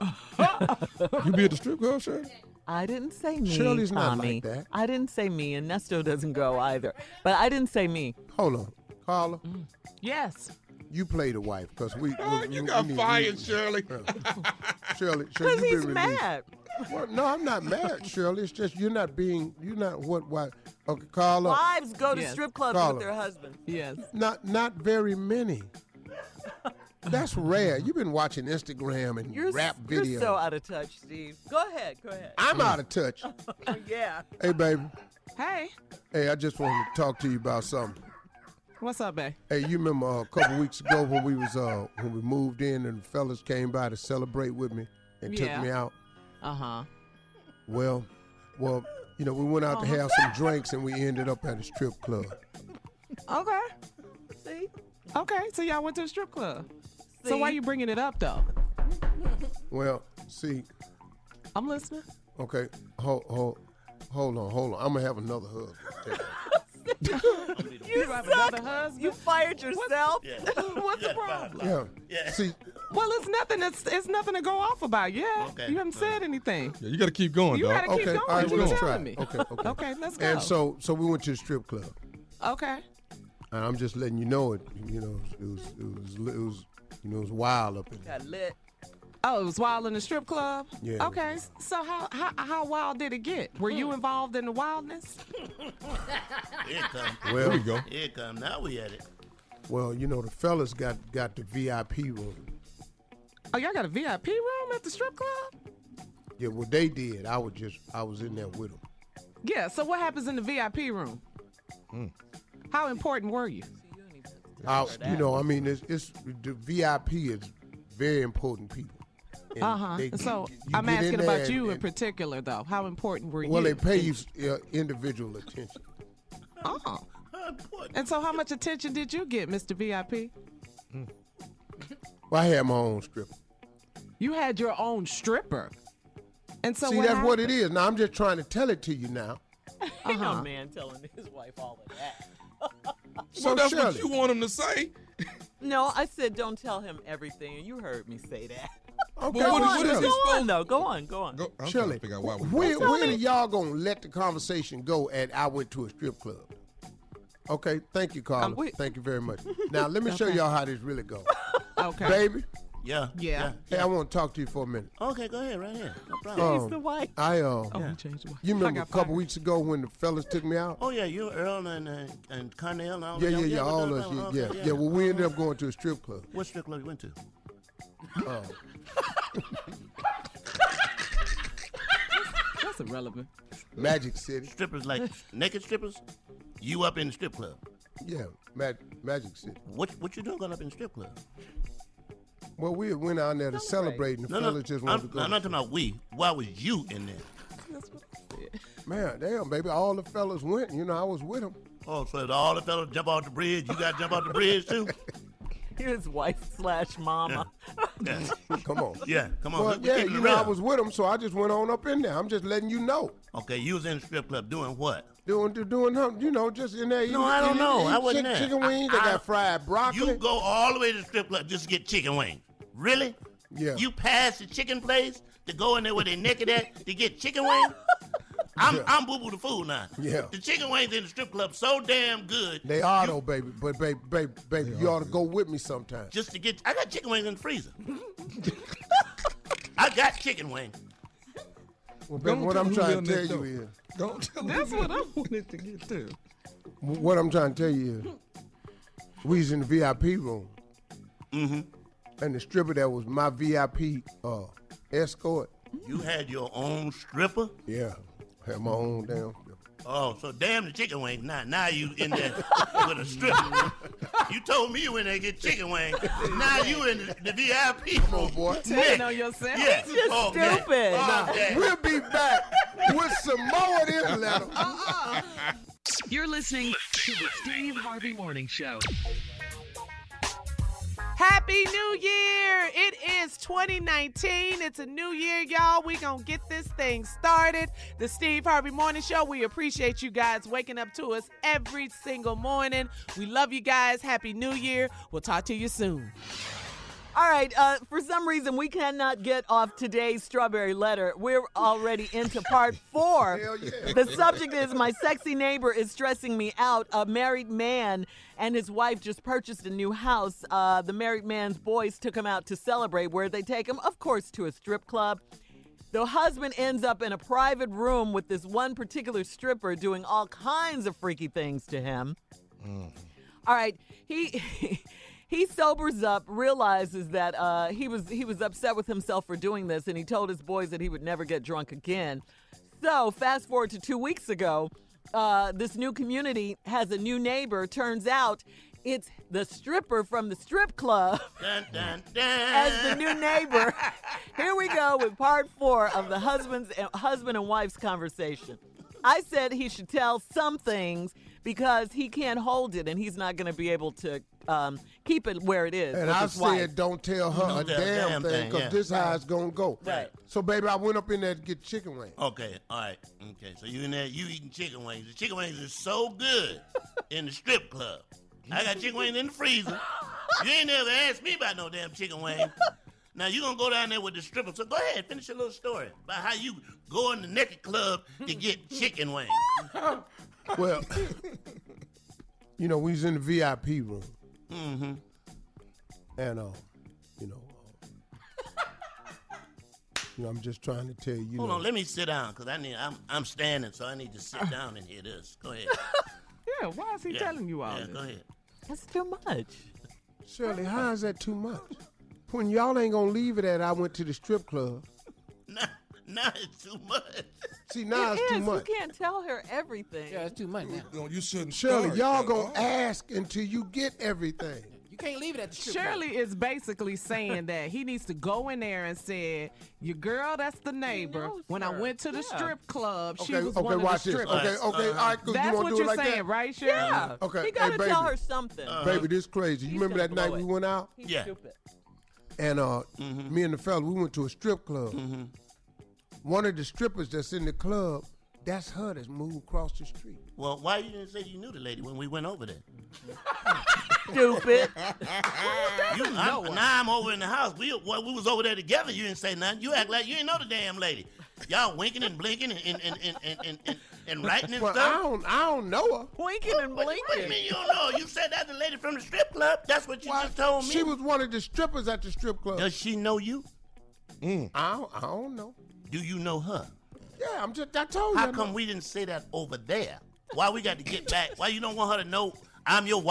You be at the strip club, Shirley? I didn't say me, Shirley's not Tommy. like that. I didn't say me, and Nesto doesn't go either. But I didn't say me. Hold on, Carla. Yes. You play the wife, because we, Oh, we- you we got need- fired, we- Shirley. Shirley, Shirley, Because you've he's been released. mad. Well, no, I'm not mad, Shirley. It's just you're not being, you're not what wife. Okay, Carla. Wives go to Yes. strip clubs Carla. with their husbands. Yes. Not, not very many. That's rare. You've been watching Instagram and You're, rap you're videos. so out of touch, Steve. Go ahead. Go ahead. I'm out of touch. yeah. Hey, baby. Hey, Hey, I just wanted to talk to you about something. what's up, babe? Hey, you remember uh, a couple weeks ago when we was uh when we moved in and the fellas came by to celebrate with me and Yeah. took me out? Uh huh. Well, well, you know, we went out to have some drinks and we ended up at a strip club. Okay. See? Okay. So y'all went to a strip club. So See? why you bringing it up though? Well, see, I'm listening. okay, hold, hold, hold on, hold on. I'm gonna have another hug. You have another husband. You fired yourself? What's the problem? Yeah. Yeah. See, Well, it's nothing. It's it's nothing to go off about. Yeah. Okay. You haven't said anything. Yeah, you got to keep going, You dog. gotta keep okay, going. all right, Keep well, let's try. telling it. me. Okay, okay. Okay, let's go. And so, so we went to the strip club, Okay. and I'm just letting you know it. You know, it was, it was, it was, you know, it was wild up in there. Got lit. Oh, it was wild in the strip club. Yeah. Okay. So how how how wild did it get? Were you involved in the wildness? Here it come. Well, There you go. Here it come. Now we at it. well, you know, the fellas got got the V I P room. Oh, y'all got a V I P room at the strip club? Yeah, what they did, I was just, I was in there with them. Yeah. So what happens in the V I P room? How important were you? I, you know, I mean, it's, it's the V I P is very important people. And Uh huh. they- So you I'm get in asking there about and- you in and- particular, though. How important were Well, you? they pay you uh, individual attention. Oh. How important? And so, how much attention did you get, Mister V I P? Well, I had my own stripper. You had your own stripper. And so, See, what that's what happened? it is. Now, I'm just trying to tell it to you now. Ain't no Uh-huh. man telling his wife all of that. So, well, that's Shirley, what you want him to say. No, I said don't tell him everything, and you heard me say that. okay, Well, what go is- on, what is go he on, supposed- though. Go on, go on. Go, I'm trying Shirley, to figure out why we when, Tell when me. are y'all going to let the conversation go at I went to a strip club? Okay, thank you, Carla. Um, wait. Thank you very much. Now, let me show y'all how this really goes. Okay. Baby, Yeah. Yeah. hey, I want to talk to you for a minute. Okay, go ahead, right here. No problem. Um, the wife. I, uh, Oh, he changed the wife. you I remember a got couple fired. weeks ago when the fellas took me out? Oh yeah, you Earl and uh, and Cornell and all Yeah, of yeah, them. yeah, all no, us, no, yeah, okay, yeah, yeah. Well, we ended up going to a strip club. What strip club you went to? Uh, That's irrelevant. Magic City. Strippers like naked strippers? You up in the strip club? Yeah, Mag- Magic City. What what you doing going up in the strip club? Well, we went out there to celebrate, and the No, no, fellas just wanted I'm, to go. I'm not talking about we. Why was you in there? Man, damn, baby, all the fellas went. You know, I was with them. Oh, so if all the fellas jump off the bridge, you got to jump off the bridge too? His wife slash mama. Yeah. Come on. Yeah, come on. Well, we- we yeah, keeping you it know, I real. was with them, so I just went on up in there. I'm just letting you know. Okay, you was in the strip club doing what? Doing, doing, them, you know, just in there. No, eating- I don't eating- know. eating I wasn't chick- there. Chicken wings. I- they I- got fried broccoli. You go all the way to the strip club just to get chicken wings. Really? Yeah. You pass the chicken place to go in there where they naked at to get chicken wings? I'm Yeah. I'm Boo Boo the fool now. Yeah. The chicken wings in the strip club so damn good. They are though, baby. But baby, baby, baby, you ought to go with me sometime. Just to get, I got chicken wings in the freezer. I got chicken wings. Well, baby, what I'm trying to tell you is, Don't tell That's me what I wanted to get to. what I'm trying to tell you is, we was in the V I P room, Mm-hmm. and the stripper that was my V I P uh, escort. You had your own stripper? Yeah, had my own damn stripper. Oh, so damn the chicken wings. Now, now you in there with a stripper. You told me you in there to get chicken wings. Now you in the, the V I P room, boy. Telling on yourself. Yeah. He's just Oh, yeah. stupid. Oh, yeah. We'll be back with some more of this letter. You're listening to the Steve Harvey Morning Show. Happy New Year! It is twenty nineteen. It's a new year, y'all. We gonna get this thing started. The Steve Harvey Morning Show. We appreciate you guys waking up to us every single morning. We love you guys. Happy New Year. We'll talk to you soon. All right, uh, for some reason, we cannot get off today's strawberry letter. We're already into part four. Hell yeah. The subject is, my sexy neighbor is stressing me out. A married man and his wife just purchased a new house. Uh, the married man's boys took him out to celebrate. Where they take him? Of course, to a strip club. The husband ends up in a private room with this one particular stripper doing all kinds of freaky things to him. All right, he... He sobers up, realizes that uh, he was he was upset with himself for doing this, and he told his boys that he would never get drunk again. So fast forward to two weeks ago, uh, this new community has a new neighbor. Turns out it's the stripper from the strip club Dun, dun, dun. as the new neighbor. Here we go with part four of the husband's and husband and wife's conversation. I said he should tell some things because he can't hold it and he's not going to be able to um, keep it where it is. And with I his said, wife. don't tell her Don't a tell a damn, damn thing, thing, because yeah. this how it's going to go. Right. So, baby, I went up in there to get chicken wings. Okay, all right. Okay, so you in there, you eating chicken wings. The chicken wings is so good in the strip club. I got chicken wings in the freezer. You ain't never asked me about no damn chicken wings. Now you gonna go down there with the stripper. So go ahead, finish your little story about how you go in the naked club to get chicken wings. Well, you know, we was in the V I P room. Mm-hmm. And, uh, you know, uh, you know, I'm just trying to tell you. you Hold know, on, let me sit down because I need. I'm I'm standing, so I need to sit down and hear this. Go ahead. Yeah, why is he Yeah. telling you all Yeah, this? go ahead. That's too much. Shirley, how is that too much? When y'all ain't gonna leave it at I went to the strip club. Now, now it's too much. See, now It it's too is. much. You can't tell her everything. Yeah, it's too much now. No, you shouldn't. Shirley, start y'all at gonna all. ask until you get everything. You can't leave it at the strip club. Shirley is basically saying that he needs to go in there and say, your girl, that's the neighbor. knows When I her. went to the Yeah. strip club, she Okay, was okay, one of watch the this. strippers. Okay, okay, all right, cool. That's you wanna what do you're it like saying, that? right, Shirley? Yeah. Okay, He got to hey, baby. tell her something. Baby, this crazy. You He's remember gonna that night blow we it. went out? He's Yeah. stupid. And uh, Mm-hmm. me and the fella, we went to a strip club. One of the strippers that's in the club, that's her that's moved across the street. Well, why you didn't say you knew the lady when we went over there? Stupid. You, I'm, now I'm over in the house. We well, we was over there together. You didn't say nothing. You act like you didn't know the damn lady. Y'all winking and blinking and and and and and, and, and writing and Well, I stuff. don't, I don't know her. Winking and What, what do you blinking. mean you don't know? You said that's the lady from the strip club. That's what you Why, just told me. She was one of the strippers at the strip club. Does she know you? I don't, I don't know. Do you know her? Yeah, I'm just, I told you. How I come know. we didn't say that over there? Why we got to get back? Why you don't want her to know I'm your wife?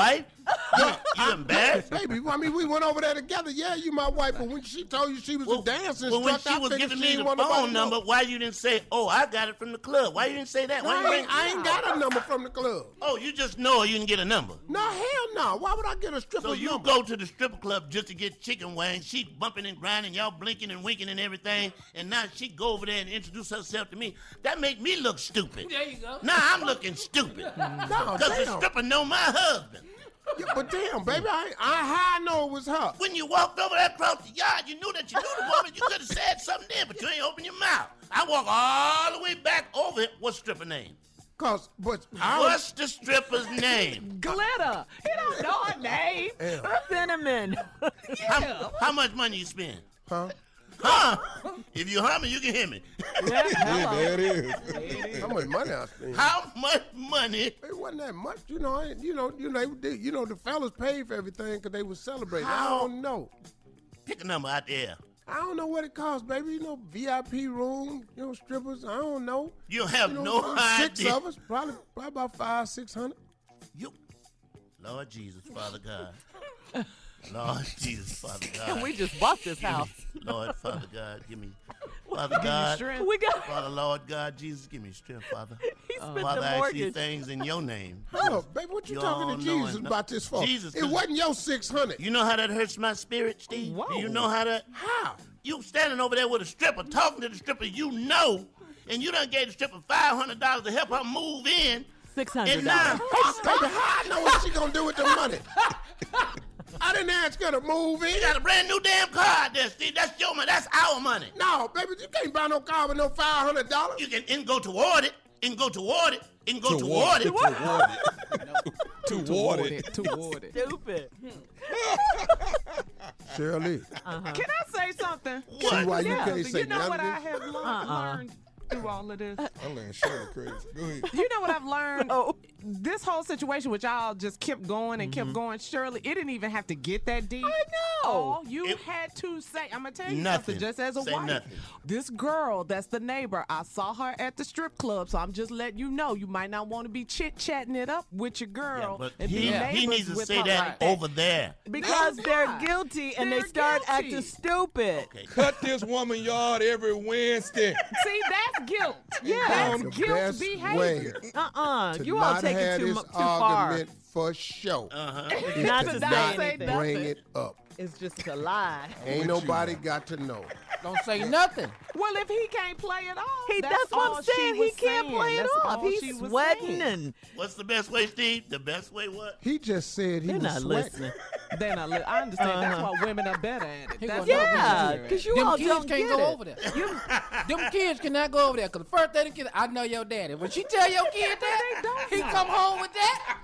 You, you embarrassed? Baby, I mean, we went over there together. Yeah, you my wife, but when she told you she was Well, a dancing well, when instructor, she was I figured giving she me ain't the want nobody phone to know. number, why you didn't say, oh, I got it from the club? Why you didn't say that? No, Why I you ain't, I ain't got a number from the club. Oh, you just know or you didn't get a number? No, hell no. Why would I get a stripper's So you number? go to the stripper club just to get chicken wings. She bumping and grinding, y'all blinking and winking and everything. And now she go over there and introduce herself to me. That make me look stupid. There you go. Now I'm looking stupid. No, Because the damn. stripper know my husband. Yeah, but damn, baby, I, ain't- I how I know it was her. When you walked over there across the yard, you knew that you knew the woman. You could have said something then, but you ain't opened your mouth. I walk all the way back over it. What's stripper name? Cause, but I was, What's the stripper's name? Glitter. He don't know her name. Cinnamon. How, how much money you spend? huh? Huh? If you hear me, you can hear me. Yeah, Yeah, there it is. How much money I spent? How much money? It wasn't that much, you know. I, you know, you know, they, you know, the fellas paid for everything because they was celebrating. I How? don't know. Pick a number out there. I don't know what it costs, baby. You know, V I P room, you know, strippers. I don't know. You have You know, no about six idea. of us, probably, probably about five, six hundred. You, Lord Jesus, Father God. Lord Jesus, Father God. We just bought this house. Lord, Father God, give me, Father Give you God, strength. We got. Father, Lord God, Jesus, give me strength, Father. He spent Father, the I see mortgage. things in your name. Oh, baby, what you You talking all to know Jesus and- about this for? Jesus, it 'cause- wasn't your six hundred. You know how that hurts my spirit, Steve? Whoa. Do you know how that? How? You standing over there with a stripper, talking to the stripper you know, and you done gave the stripper five hundred dollars to help her move in. Six hundred And now, dollars. Baby, how I know what she gonna do with the money? I didn't ask her to move in. you got a brand new damn car out there, Steve. That's your money. That's our money. No, baby, you can't buy no car with no five hundred dollars. You can and go toward it, and go toward it, and go Toward toward it. Toward it. Toward it. Toward it. Stupid. Shirley, Uh-huh. Can I say something? see why you Yeah, can't say you know none what of I this? have lear- Uh-uh. learned through all of this? I learned Shirley crazy. Go ahead. You know what I've learned? Oh. This whole situation, which y'all just kept going and kept going, Shirley, it didn't even have to get that deep. I know. All you It- had to say, I'm going to tell you Nothing. something, just as a Say wife. nothing. This girl, that's the neighbor, I saw her at the strip club, so I'm just letting you know, you might not want to be chit-chatting it up with your girl. Yeah, but and he, be he neighbors needs to with say her that like over there. Because No, they're God. guilty and They're they start guilty. acting stupid. Okay. Cut this woman yard every Wednesday. See, that's guilt. Yeah. That's The guilt best behavior. way Uh-uh. to You all not take it have too, this mu- too far. argument for show Uh-huh. is Not to to not say anything. bring nothing. it up. It's just a lie. Ain't nobody got to know. Don't say nothing. Well, if he can't play it off, He, that's, that's, what all I'm she saying. He was can't saying. play it That's off. all she He's was sweating saying. and What's the best way, Steve? The best way what? He just said he they're was not sweating. listening. They're not. Li- I understand. That's Uh-huh. why women are better at it. He That's gonna why know women Yeah, are better at because it. you Them all kids don't can't get go it. over there. You, them kids cannot go over there because the first thing they get, I know your daddy. When she tell your kid that, he come home with that.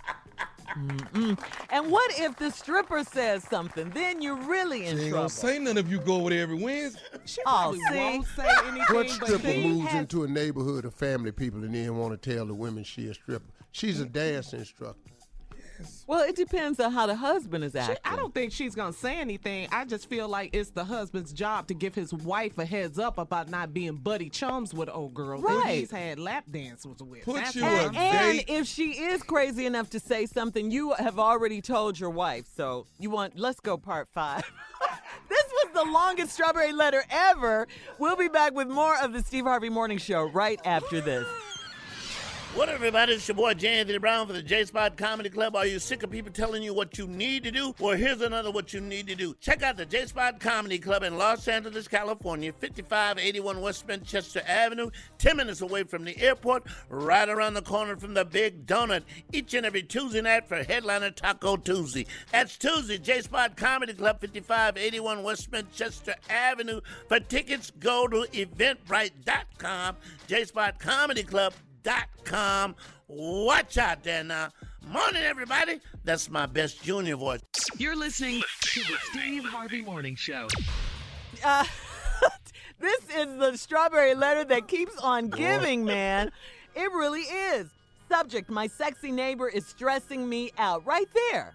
Mm-mm. And what if the stripper says something? Then you're really in She ain't trouble. gonna say nothing if you go over there every Wednesday. She Oh, probably see? won't say anything. What but stripper she moves has- into a neighborhood of family people and then want to tell the women she a stripper? She's a dance instructor. Well, it depends on how the husband is She, acting. I don't think she's gonna say anything. I just feel like it's the husband's job to give his wife a heads up about not being buddy chums with old girls that Right. he's had lap dances with. Put That's you all. a And, and date. if she is crazy enough to say something, you have already told your wife. So you want, let's go part five. This was the longest strawberry letter ever. We'll be back with more of the Steve Harvey Morning Show right after this. What up, everybody? It's your boy, J. Anthony Brown for the J-Spot Comedy Club. Are you sick of people telling you what you need to do? Well, here's another what you need to do. Check out the J-Spot Comedy Club in Los Angeles, California, fifty-five eighty-one West Manchester Avenue, ten minutes away from the airport, right around the corner from the Big Donut, each and every Tuesday night for Headliner Taco Tuesday. That's Tuesday, J-Spot Comedy Club, fifty-five eighty-one West Manchester Avenue. For tickets, go to eventbrite dot com, J-Spot Comedy Club. Dot com. Watch out there now. Morning, everybody. That's my best junior voice. You're listening to the Steve Harvey Morning Show. Uh, this is the strawberry letter that keeps on giving, man. It really is. Subject, my sexy neighbor is stressing me out. Right there.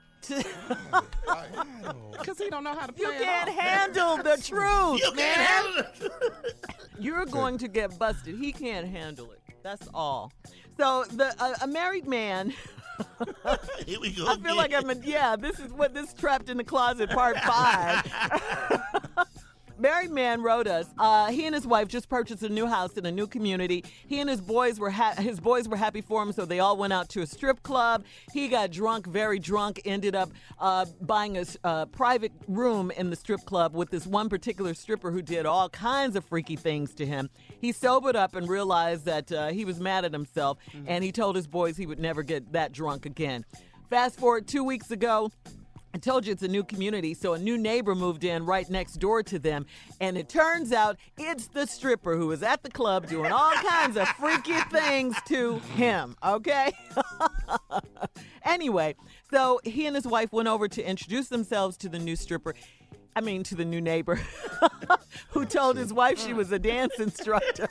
Because he don't know how to play You it can't off. handle the truth, You man. can't handle it. You're going to get busted. He can't handle it. That's all. So the uh, a married man Here we go. I feel like I'm in, yeah, this is what this Trapped in the Closet part five. Married man wrote us. Uh, he and his wife just purchased a new house in a new community. He and his boys were ha- his boys were happy for him, so they all went out to a strip club. He got drunk, very drunk, ended up uh, buying a uh, private room in the strip club with this one particular stripper who did all kinds of freaky things to him. He sobered up and realized that uh, he was mad at himself, mm-hmm. and he told his boys he would never get that drunk again. Fast forward two weeks ago. I told you it's a new community, so a new neighbor moved in right next door to them, and it turns out it's the stripper who was at the club doing all kinds of freaky things to him, okay? Anyway, so he and his wife went over to introduce themselves to the new stripper. I mean, to the new neighbor who told his wife she was a dance instructor.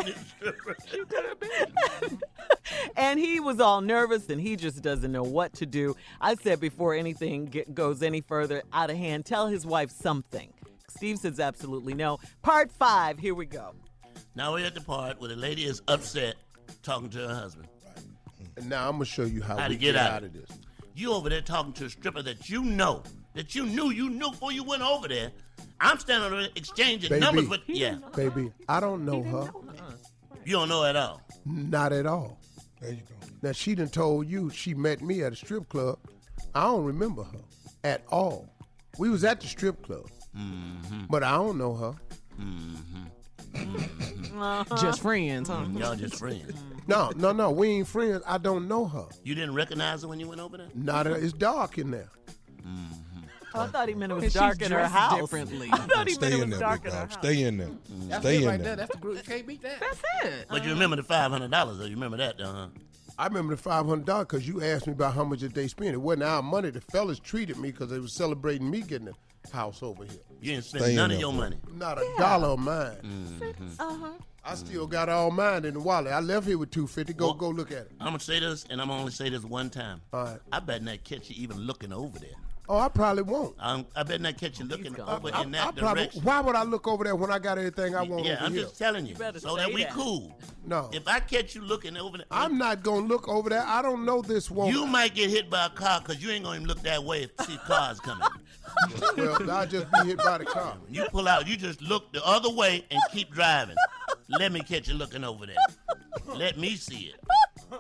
And he was all nervous, and he just doesn't know what to do. I said before anything get, goes any further out of hand, tell his wife something. Steve says absolutely no. Part five, here we go. Now we're at the part where the lady is upset talking to her husband. And now I'm going to show you how, how we to get, get out. out of this. You over there talking to a stripper that you know, that you knew you knew before you went over there. I'm standing over there exchanging Baby, numbers with, yeah. Baby, I don't know her. Know you don't know at all? Not at all. There you go. Now, she done told you she met me at a strip club. I don't remember her at all. We was at the strip club, mm-hmm. but I don't know her. Mm-hmm. Mm-hmm. Just friends, huh? Mm, y'all just friends. No, no, no. We ain't friends. I don't know her. You didn't recognize her when you went over there? Not a, it's dark in there. Mm-hmm. Oh, I thought he meant it was And dark she's in her dressed house. differently. I thought he Stay meant it in was there, dark big in her dog. house. Stay in there. That's Stay it in right there. there. That's the group. You can't beat that. That's it. But you remember the five hundred dollars, though. You remember that, though, huh? I remember the five hundred dollars because you asked me about how much did they spend. It wasn't our money. The fellas treated me because they was celebrating me getting a house over here. You didn't spend Stay in none of there, your bro. money. Not a dollar of mine. Mm-hmm. Uh-huh. I still got all mine in the wallet. I left here with two fifty. Go, Well, go look at it. I'm going to say this, and I'm going to only say this one time. All right. I bet not catch you even looking over there. Oh, I probably won't. Um, I bet not catch you looking over I, in that I probably, direction. why would I look over there when I got everything I want Yeah, over I'm here? just telling you, better so say that we that. cool. No. If I catch you looking over there, I'm not going to look over there. I don't know this woman. you might get hit by a car because you ain't going to even look that way if you see cars coming. Well, I'll just be hit by the car. When you pull out, you just look the other way and keep driving. Let me catch you looking over there. Let me see it.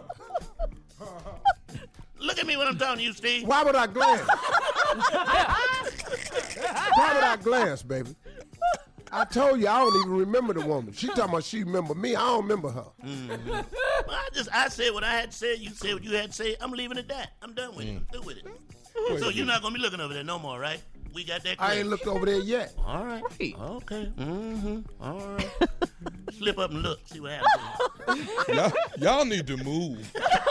Look at me when I'm talking to you, Steve. Why would I glance? Why would I glance, baby? I told you I don't even remember the woman. She talking about she remember me. I don't remember her. Mm-hmm. Well, I just I said what I had to say. You said what you had to say. I'm leaving it at that. I'm done with it. I'm through with it. So you're not gonna be looking over there no more, right? We got that clear. I ain't looked over there yet. All right. Okay. Mm-hmm. All right. Slip up and look. See what happens. y'all, y'all need to move.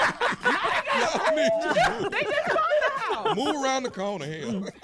y'all need to move. They just come out. Move around the corner here.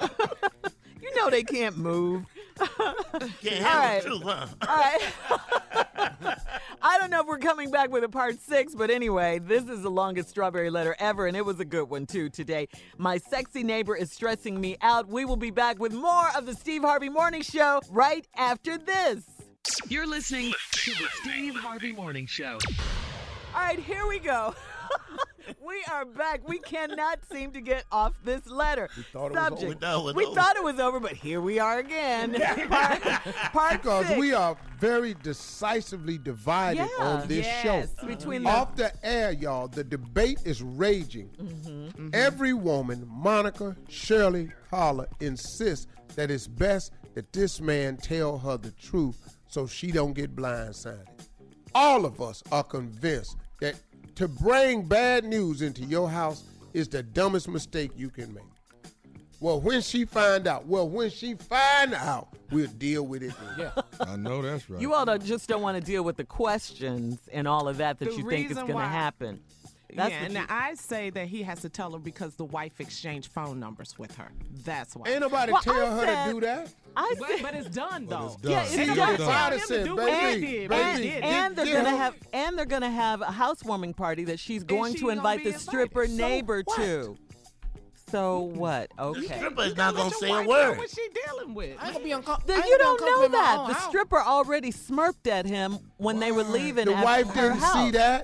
You know they can't move. Can't All handle right. the truth, huh? All right. I don't know if we're coming back with a part six, but anyway, this is the longest strawberry letter ever, and it was a good one, too, today. My sexy neighbor is stressing me out. We will be back with more of the Steve Harvey Morning Show right after this. You're listening to the Steve Harvey Morning Show. All right, here we go. We are back. We cannot seem to get off this letter. We thought it Subject. was over. We thought it was We over. thought it was over, but here we are again. part part Because six. we are very decisively divided Yeah. on this Yes, show. between the- Off the air, y'all, the debate is raging. Mm-hmm. Every woman, Monica, Shirley, Holler, insists that it's best that this man tell her the truth so she don't get blindsided. All of us are convinced that to bring bad news into your house is the dumbest mistake you can make. Well, when she find out, well, when she find out, we'll deal with it then. Yeah. I know that's right. You all don't, just don't want to deal with the questions and all of that that The you think is reason going to why- happen. That's yeah, what and you- I say that he has to tell her because the wife exchanged phone numbers with her. That's why. Ain't nobody Well, tell I her said- to do that. I but, said, but it's done But though. it's done. Yeah, it's See, done. it's If I'd done. have said, Him to do what he baby, did, baby, and, he did. and they're get gonna her- have and they're gonna have a housewarming party that she's going she to gonna invite be the invited. stripper So neighbor what? to. So what? The Okay. stripper is You not gotta gonna let say your a wife know word. what she dealing with. I ain't gonna be uncomfortable. Then you don't know that. The stripper already smirked at him when they were leaving The at wife her didn't house. see that.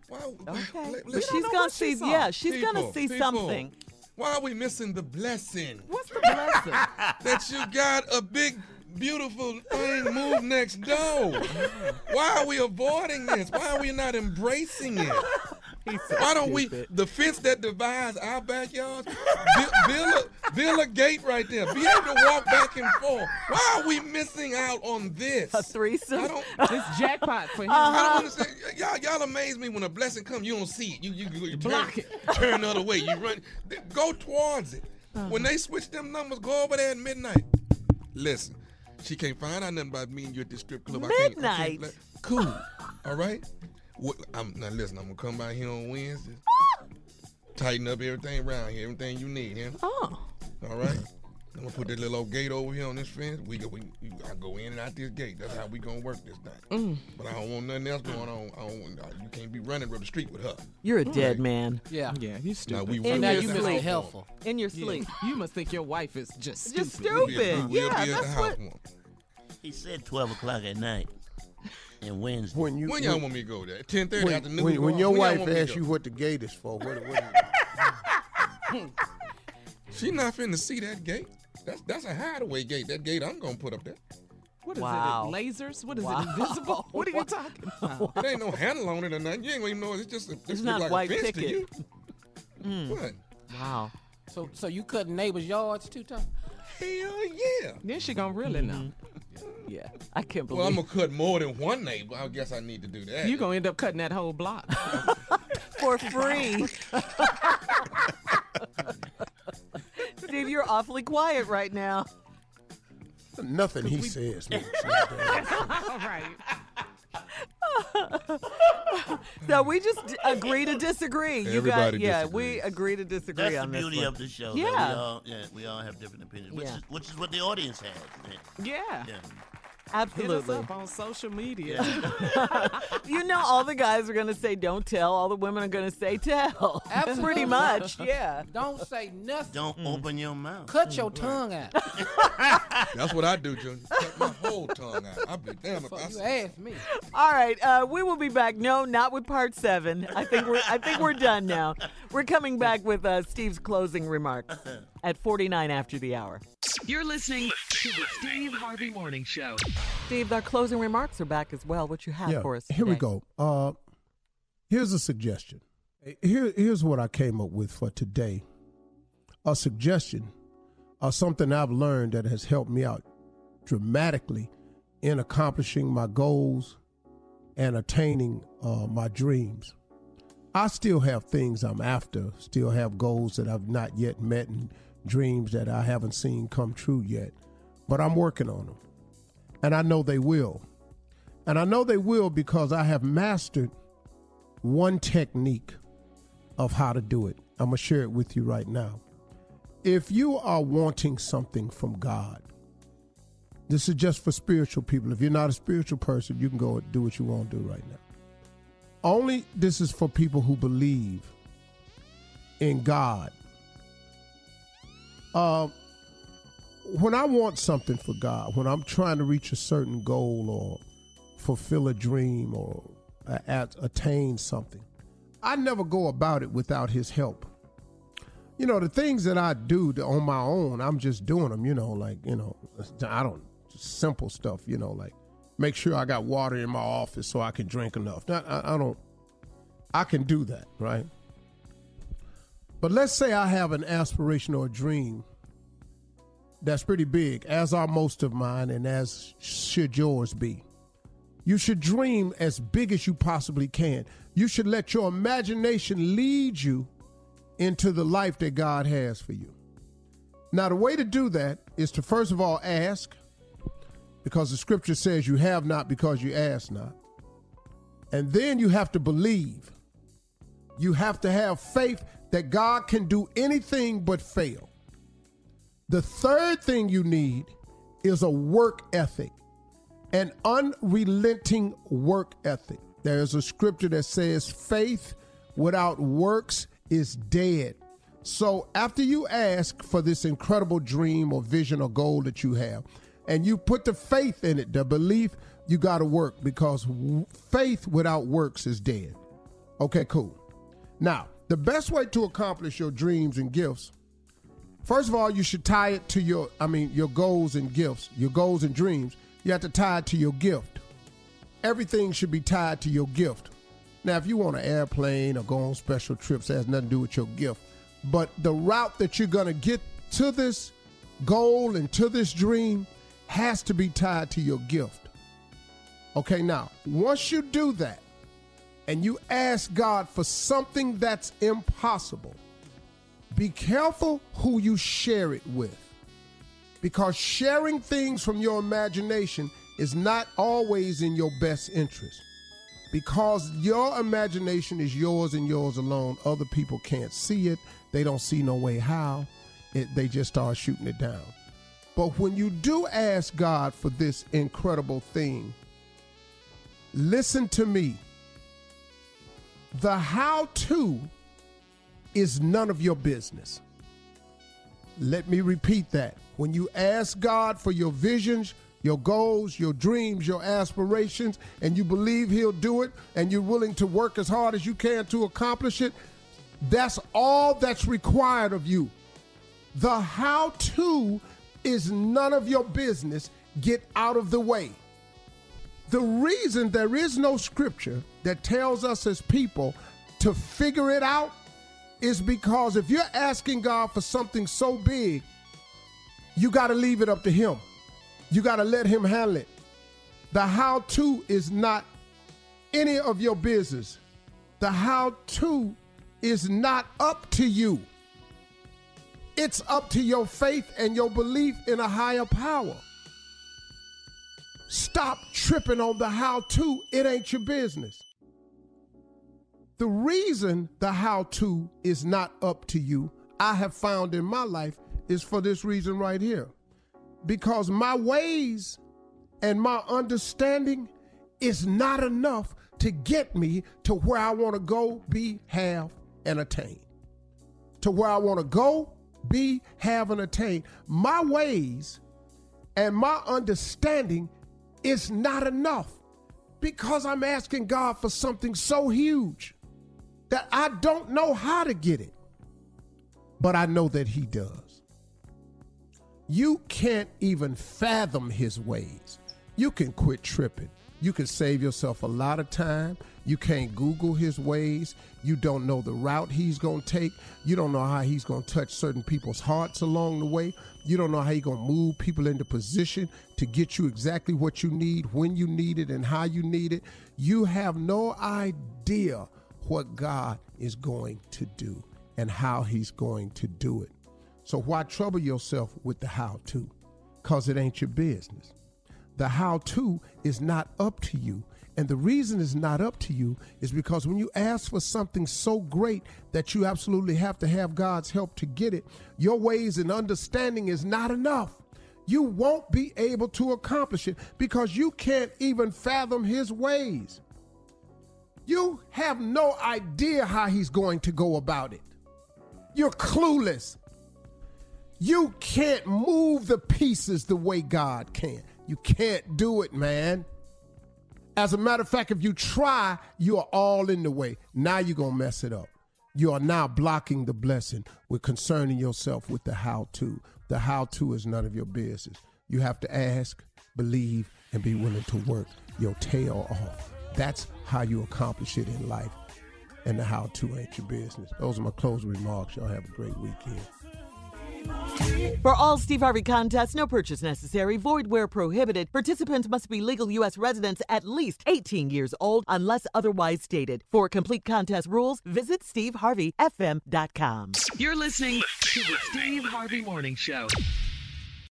Why, Okay. li- But listen. she's gonna see. Yeah, she's gonna People, see people, something. Why are we missing the blessing? What's the blessing? That you got a big, beautiful thing moved next door. Why are we avoiding this? Why are we not embracing it? So Why don't stupid. we, the fence that divides our backyards, build, build, a, build a gate right there. Be able to walk back and forth. Why are we missing out on this? A threesome? I don't, It's jackpot for him. I Uh-huh. don't understand. Y'all, y'all amaze me when a blessing comes. You don't see it. You, you, you, you turn, block it. turn the other way. You run. Go towards it. Uh-huh. When they switch them numbers, go over there at midnight. Listen, she can't find out nothing about me and you at the strip club. I can't, I Midnight? can't let- cool. All right. What, I'm, now listen, I'm gonna come by here on Wednesday. Tighten up everything around here, everything you need here. Oh. All right. I'm gonna put that little old gate over here on this fence. We go, we, I go in and out this gate. That's how we gonna work this thing. Mm. But I don't want nothing else going on. I don't want, you can't be running up the street with her. You're a dead man. Yeah. Yeah, you stupid. Now we In will your be at the sleep. house helpful. In your Yeah. sleep. You must think your wife is just stupid. Just stupid. We will be Yeah, at the that's house what. one. He said twelve o'clock at night and Wednesday. When you When y'all want me to go there? ten thirty when, after noon. when, when your y'all wife want me to asks go? you what the gate is for, what, what She not finna see that gate. That's that's a hideaway gate. That gate I'm gonna put up there. What is Wow. it? Lasers? What is Wow. it? Invisible? What are you talking about? It ain't no handle on it or nothing. You ain't gonna even know it's just a, It's just not look like white a fence picket. to you. Mm. What? Wow. So, so you cutting neighbors' yards too, Tom? Hell yeah. Then she gonna really know. Yeah. I can't believe Well, I'm gonna cut more than one neighbor. I guess I need to do that. You gonna end up cutting that whole block. for free. Steve, you're awfully quiet right now. nothing he says makes sense. All right. So we just d- agree to disagree. You Everybody got, yeah, disagrees. we agree to disagree That's on the this beauty one. of the show. Yeah. That we all, yeah, we all have different opinions, which, Yeah. is, which is what the audience has. Yeah. Yeah. Absolutely. Hit us up on social media. You know, all the guys are going to say, don't tell. All the women are going to say, tell. Absolutely. Pretty much, yeah. Don't say nothing. Don't open your mouth. Cut your tongue out. That's what I do, Junior. Cut my whole tongue out. I'll be damned if I You say. asked me. All right, uh, we will be back. No, not with part seven. I think we're I think we're done now. We're coming back with uh, Steve's closing remarks at forty-nine after the hour. You're listening to the Steve Harvey Morning Show. Steve, our closing remarks are back as well. What you have Yeah, for us here we today? go. Uh, here's a suggestion. Here, here's what I came up with for today. A suggestion, or something I've learned that has helped me out dramatically in accomplishing my goals and attaining uh, my dreams. I still have things I'm after, still have goals that I've not yet met and dreams that I haven't seen come true yet, but I'm working on them. And I know they will. And I know they will because I have mastered one technique of how to do it. I'm going to share it with you right now. If you are wanting something from God, this is just for spiritual people. If you're not a spiritual person, you can go and do what you want to do right now. Only this is for people who believe in God. Uh, when I want something for God, when I'm trying to reach a certain goal or fulfill a dream or uh, at, attain something, I never go about it without his help. You know, the things that I do to, on my own, I'm just doing them, you know, like, you know, I don't, simple stuff, you know, like make sure I got water in my office so I can drink enough. Not, I, I don't, I can do that, right? But let's say I have an aspiration or a dream that's pretty big, as are most of mine and as should yours be. You should dream as big as you possibly can. You should let your imagination lead you into the life that God has for you. Now, the way to do that is to first of all ask, because the scripture says you have not because you ask not. And then you have to believe. You have to have faith that God can do anything but fail. The third thing you need is a work ethic, an unrelenting work ethic. There's a scripture that says faith without works is dead. So after you ask for this incredible dream or vision or goal that you have, and you put the faith in it, the belief, you got to work, because w- faith without works is dead. Okay, cool. Now, the best way to accomplish your dreams and gifts, first of all, you should tie it to your, I mean, your goals and gifts, your goals and dreams. You have to tie it to your gift. Everything should be tied to your gift. Now, if you want an airplane or go on special trips, that has nothing to do with your gift. But the route that you're going to get to this goal and to this dream has to be tied to your gift. Okay, now, once you do that and you ask God for something that's impossible, be careful who you share it with, because sharing things from your imagination is not always in your best interest. Because your imagination is yours and yours alone, other people can't see it. They don't see no way how. It, they just start shooting it down. But when you do ask God for this incredible thing, listen to me. The how-to is none of your business. Let me repeat that. When you ask God for your visions, your goals, your dreams, your aspirations, and you believe he'll do it, and you're willing to work as hard as you can to accomplish it, that's all that's required of you. The how-to is none of your business. Get out of the way. The reason there is no scripture that tells us as people to figure it out is because if you're asking God for something so big, you got to leave it up to him. You got to let him handle it. The how-to is not any of your business. The how-to is not up to you. It's up to your faith and your belief in a higher power. Stop tripping on the how-to. It ain't your business. The reason the how-to is not up to you, I have found in my life, is for this reason right here. Because my ways and my understanding is not enough to get me to where I want to go, be, have, and attain. To where I want to go, be, have, and attain. My ways and my understanding is not enough because I'm asking God for something so huge that I don't know how to get it, but I know that he does. You can't even fathom his ways. You can quit tripping. You can save yourself a lot of time. You can't Google his ways. You don't know the route he's going to take. You don't know how he's going to touch certain people's hearts along the way. You don't know how he's going to move people into position to get you exactly what you need, when you need it, and how you need it. You have no idea what God is going to do and how he's going to do it. So why trouble yourself with the how-to? Because it ain't your business. The how-to is not up to you. And the reason it's not up to you is because when you ask for something so great that you absolutely have to have God's help to get it, your ways and understanding is not enough. You won't be able to accomplish it because you can't even fathom his ways. You have no idea how he's going to go about it. You're clueless. You can't move the pieces the way God can. You can't do it, man. As a matter of fact, if you try, you are all in the way. Now you're going to mess it up. You are now blocking the blessing with concerning yourself with the how-to. The how-to is none of your business. You have to ask, believe, and be willing to work your tail off. That's how you accomplish it in life. And the how-to ain't your business. Those are my closing remarks. Y'all have a great weekend. For all Steve Harvey contests, no purchase necessary, void where prohibited. Participants must be legal U S residents at least eighteen years old unless otherwise stated. For complete contest rules, visit steve harvey f m dot com. You're listening to the Steve Harvey Morning Show.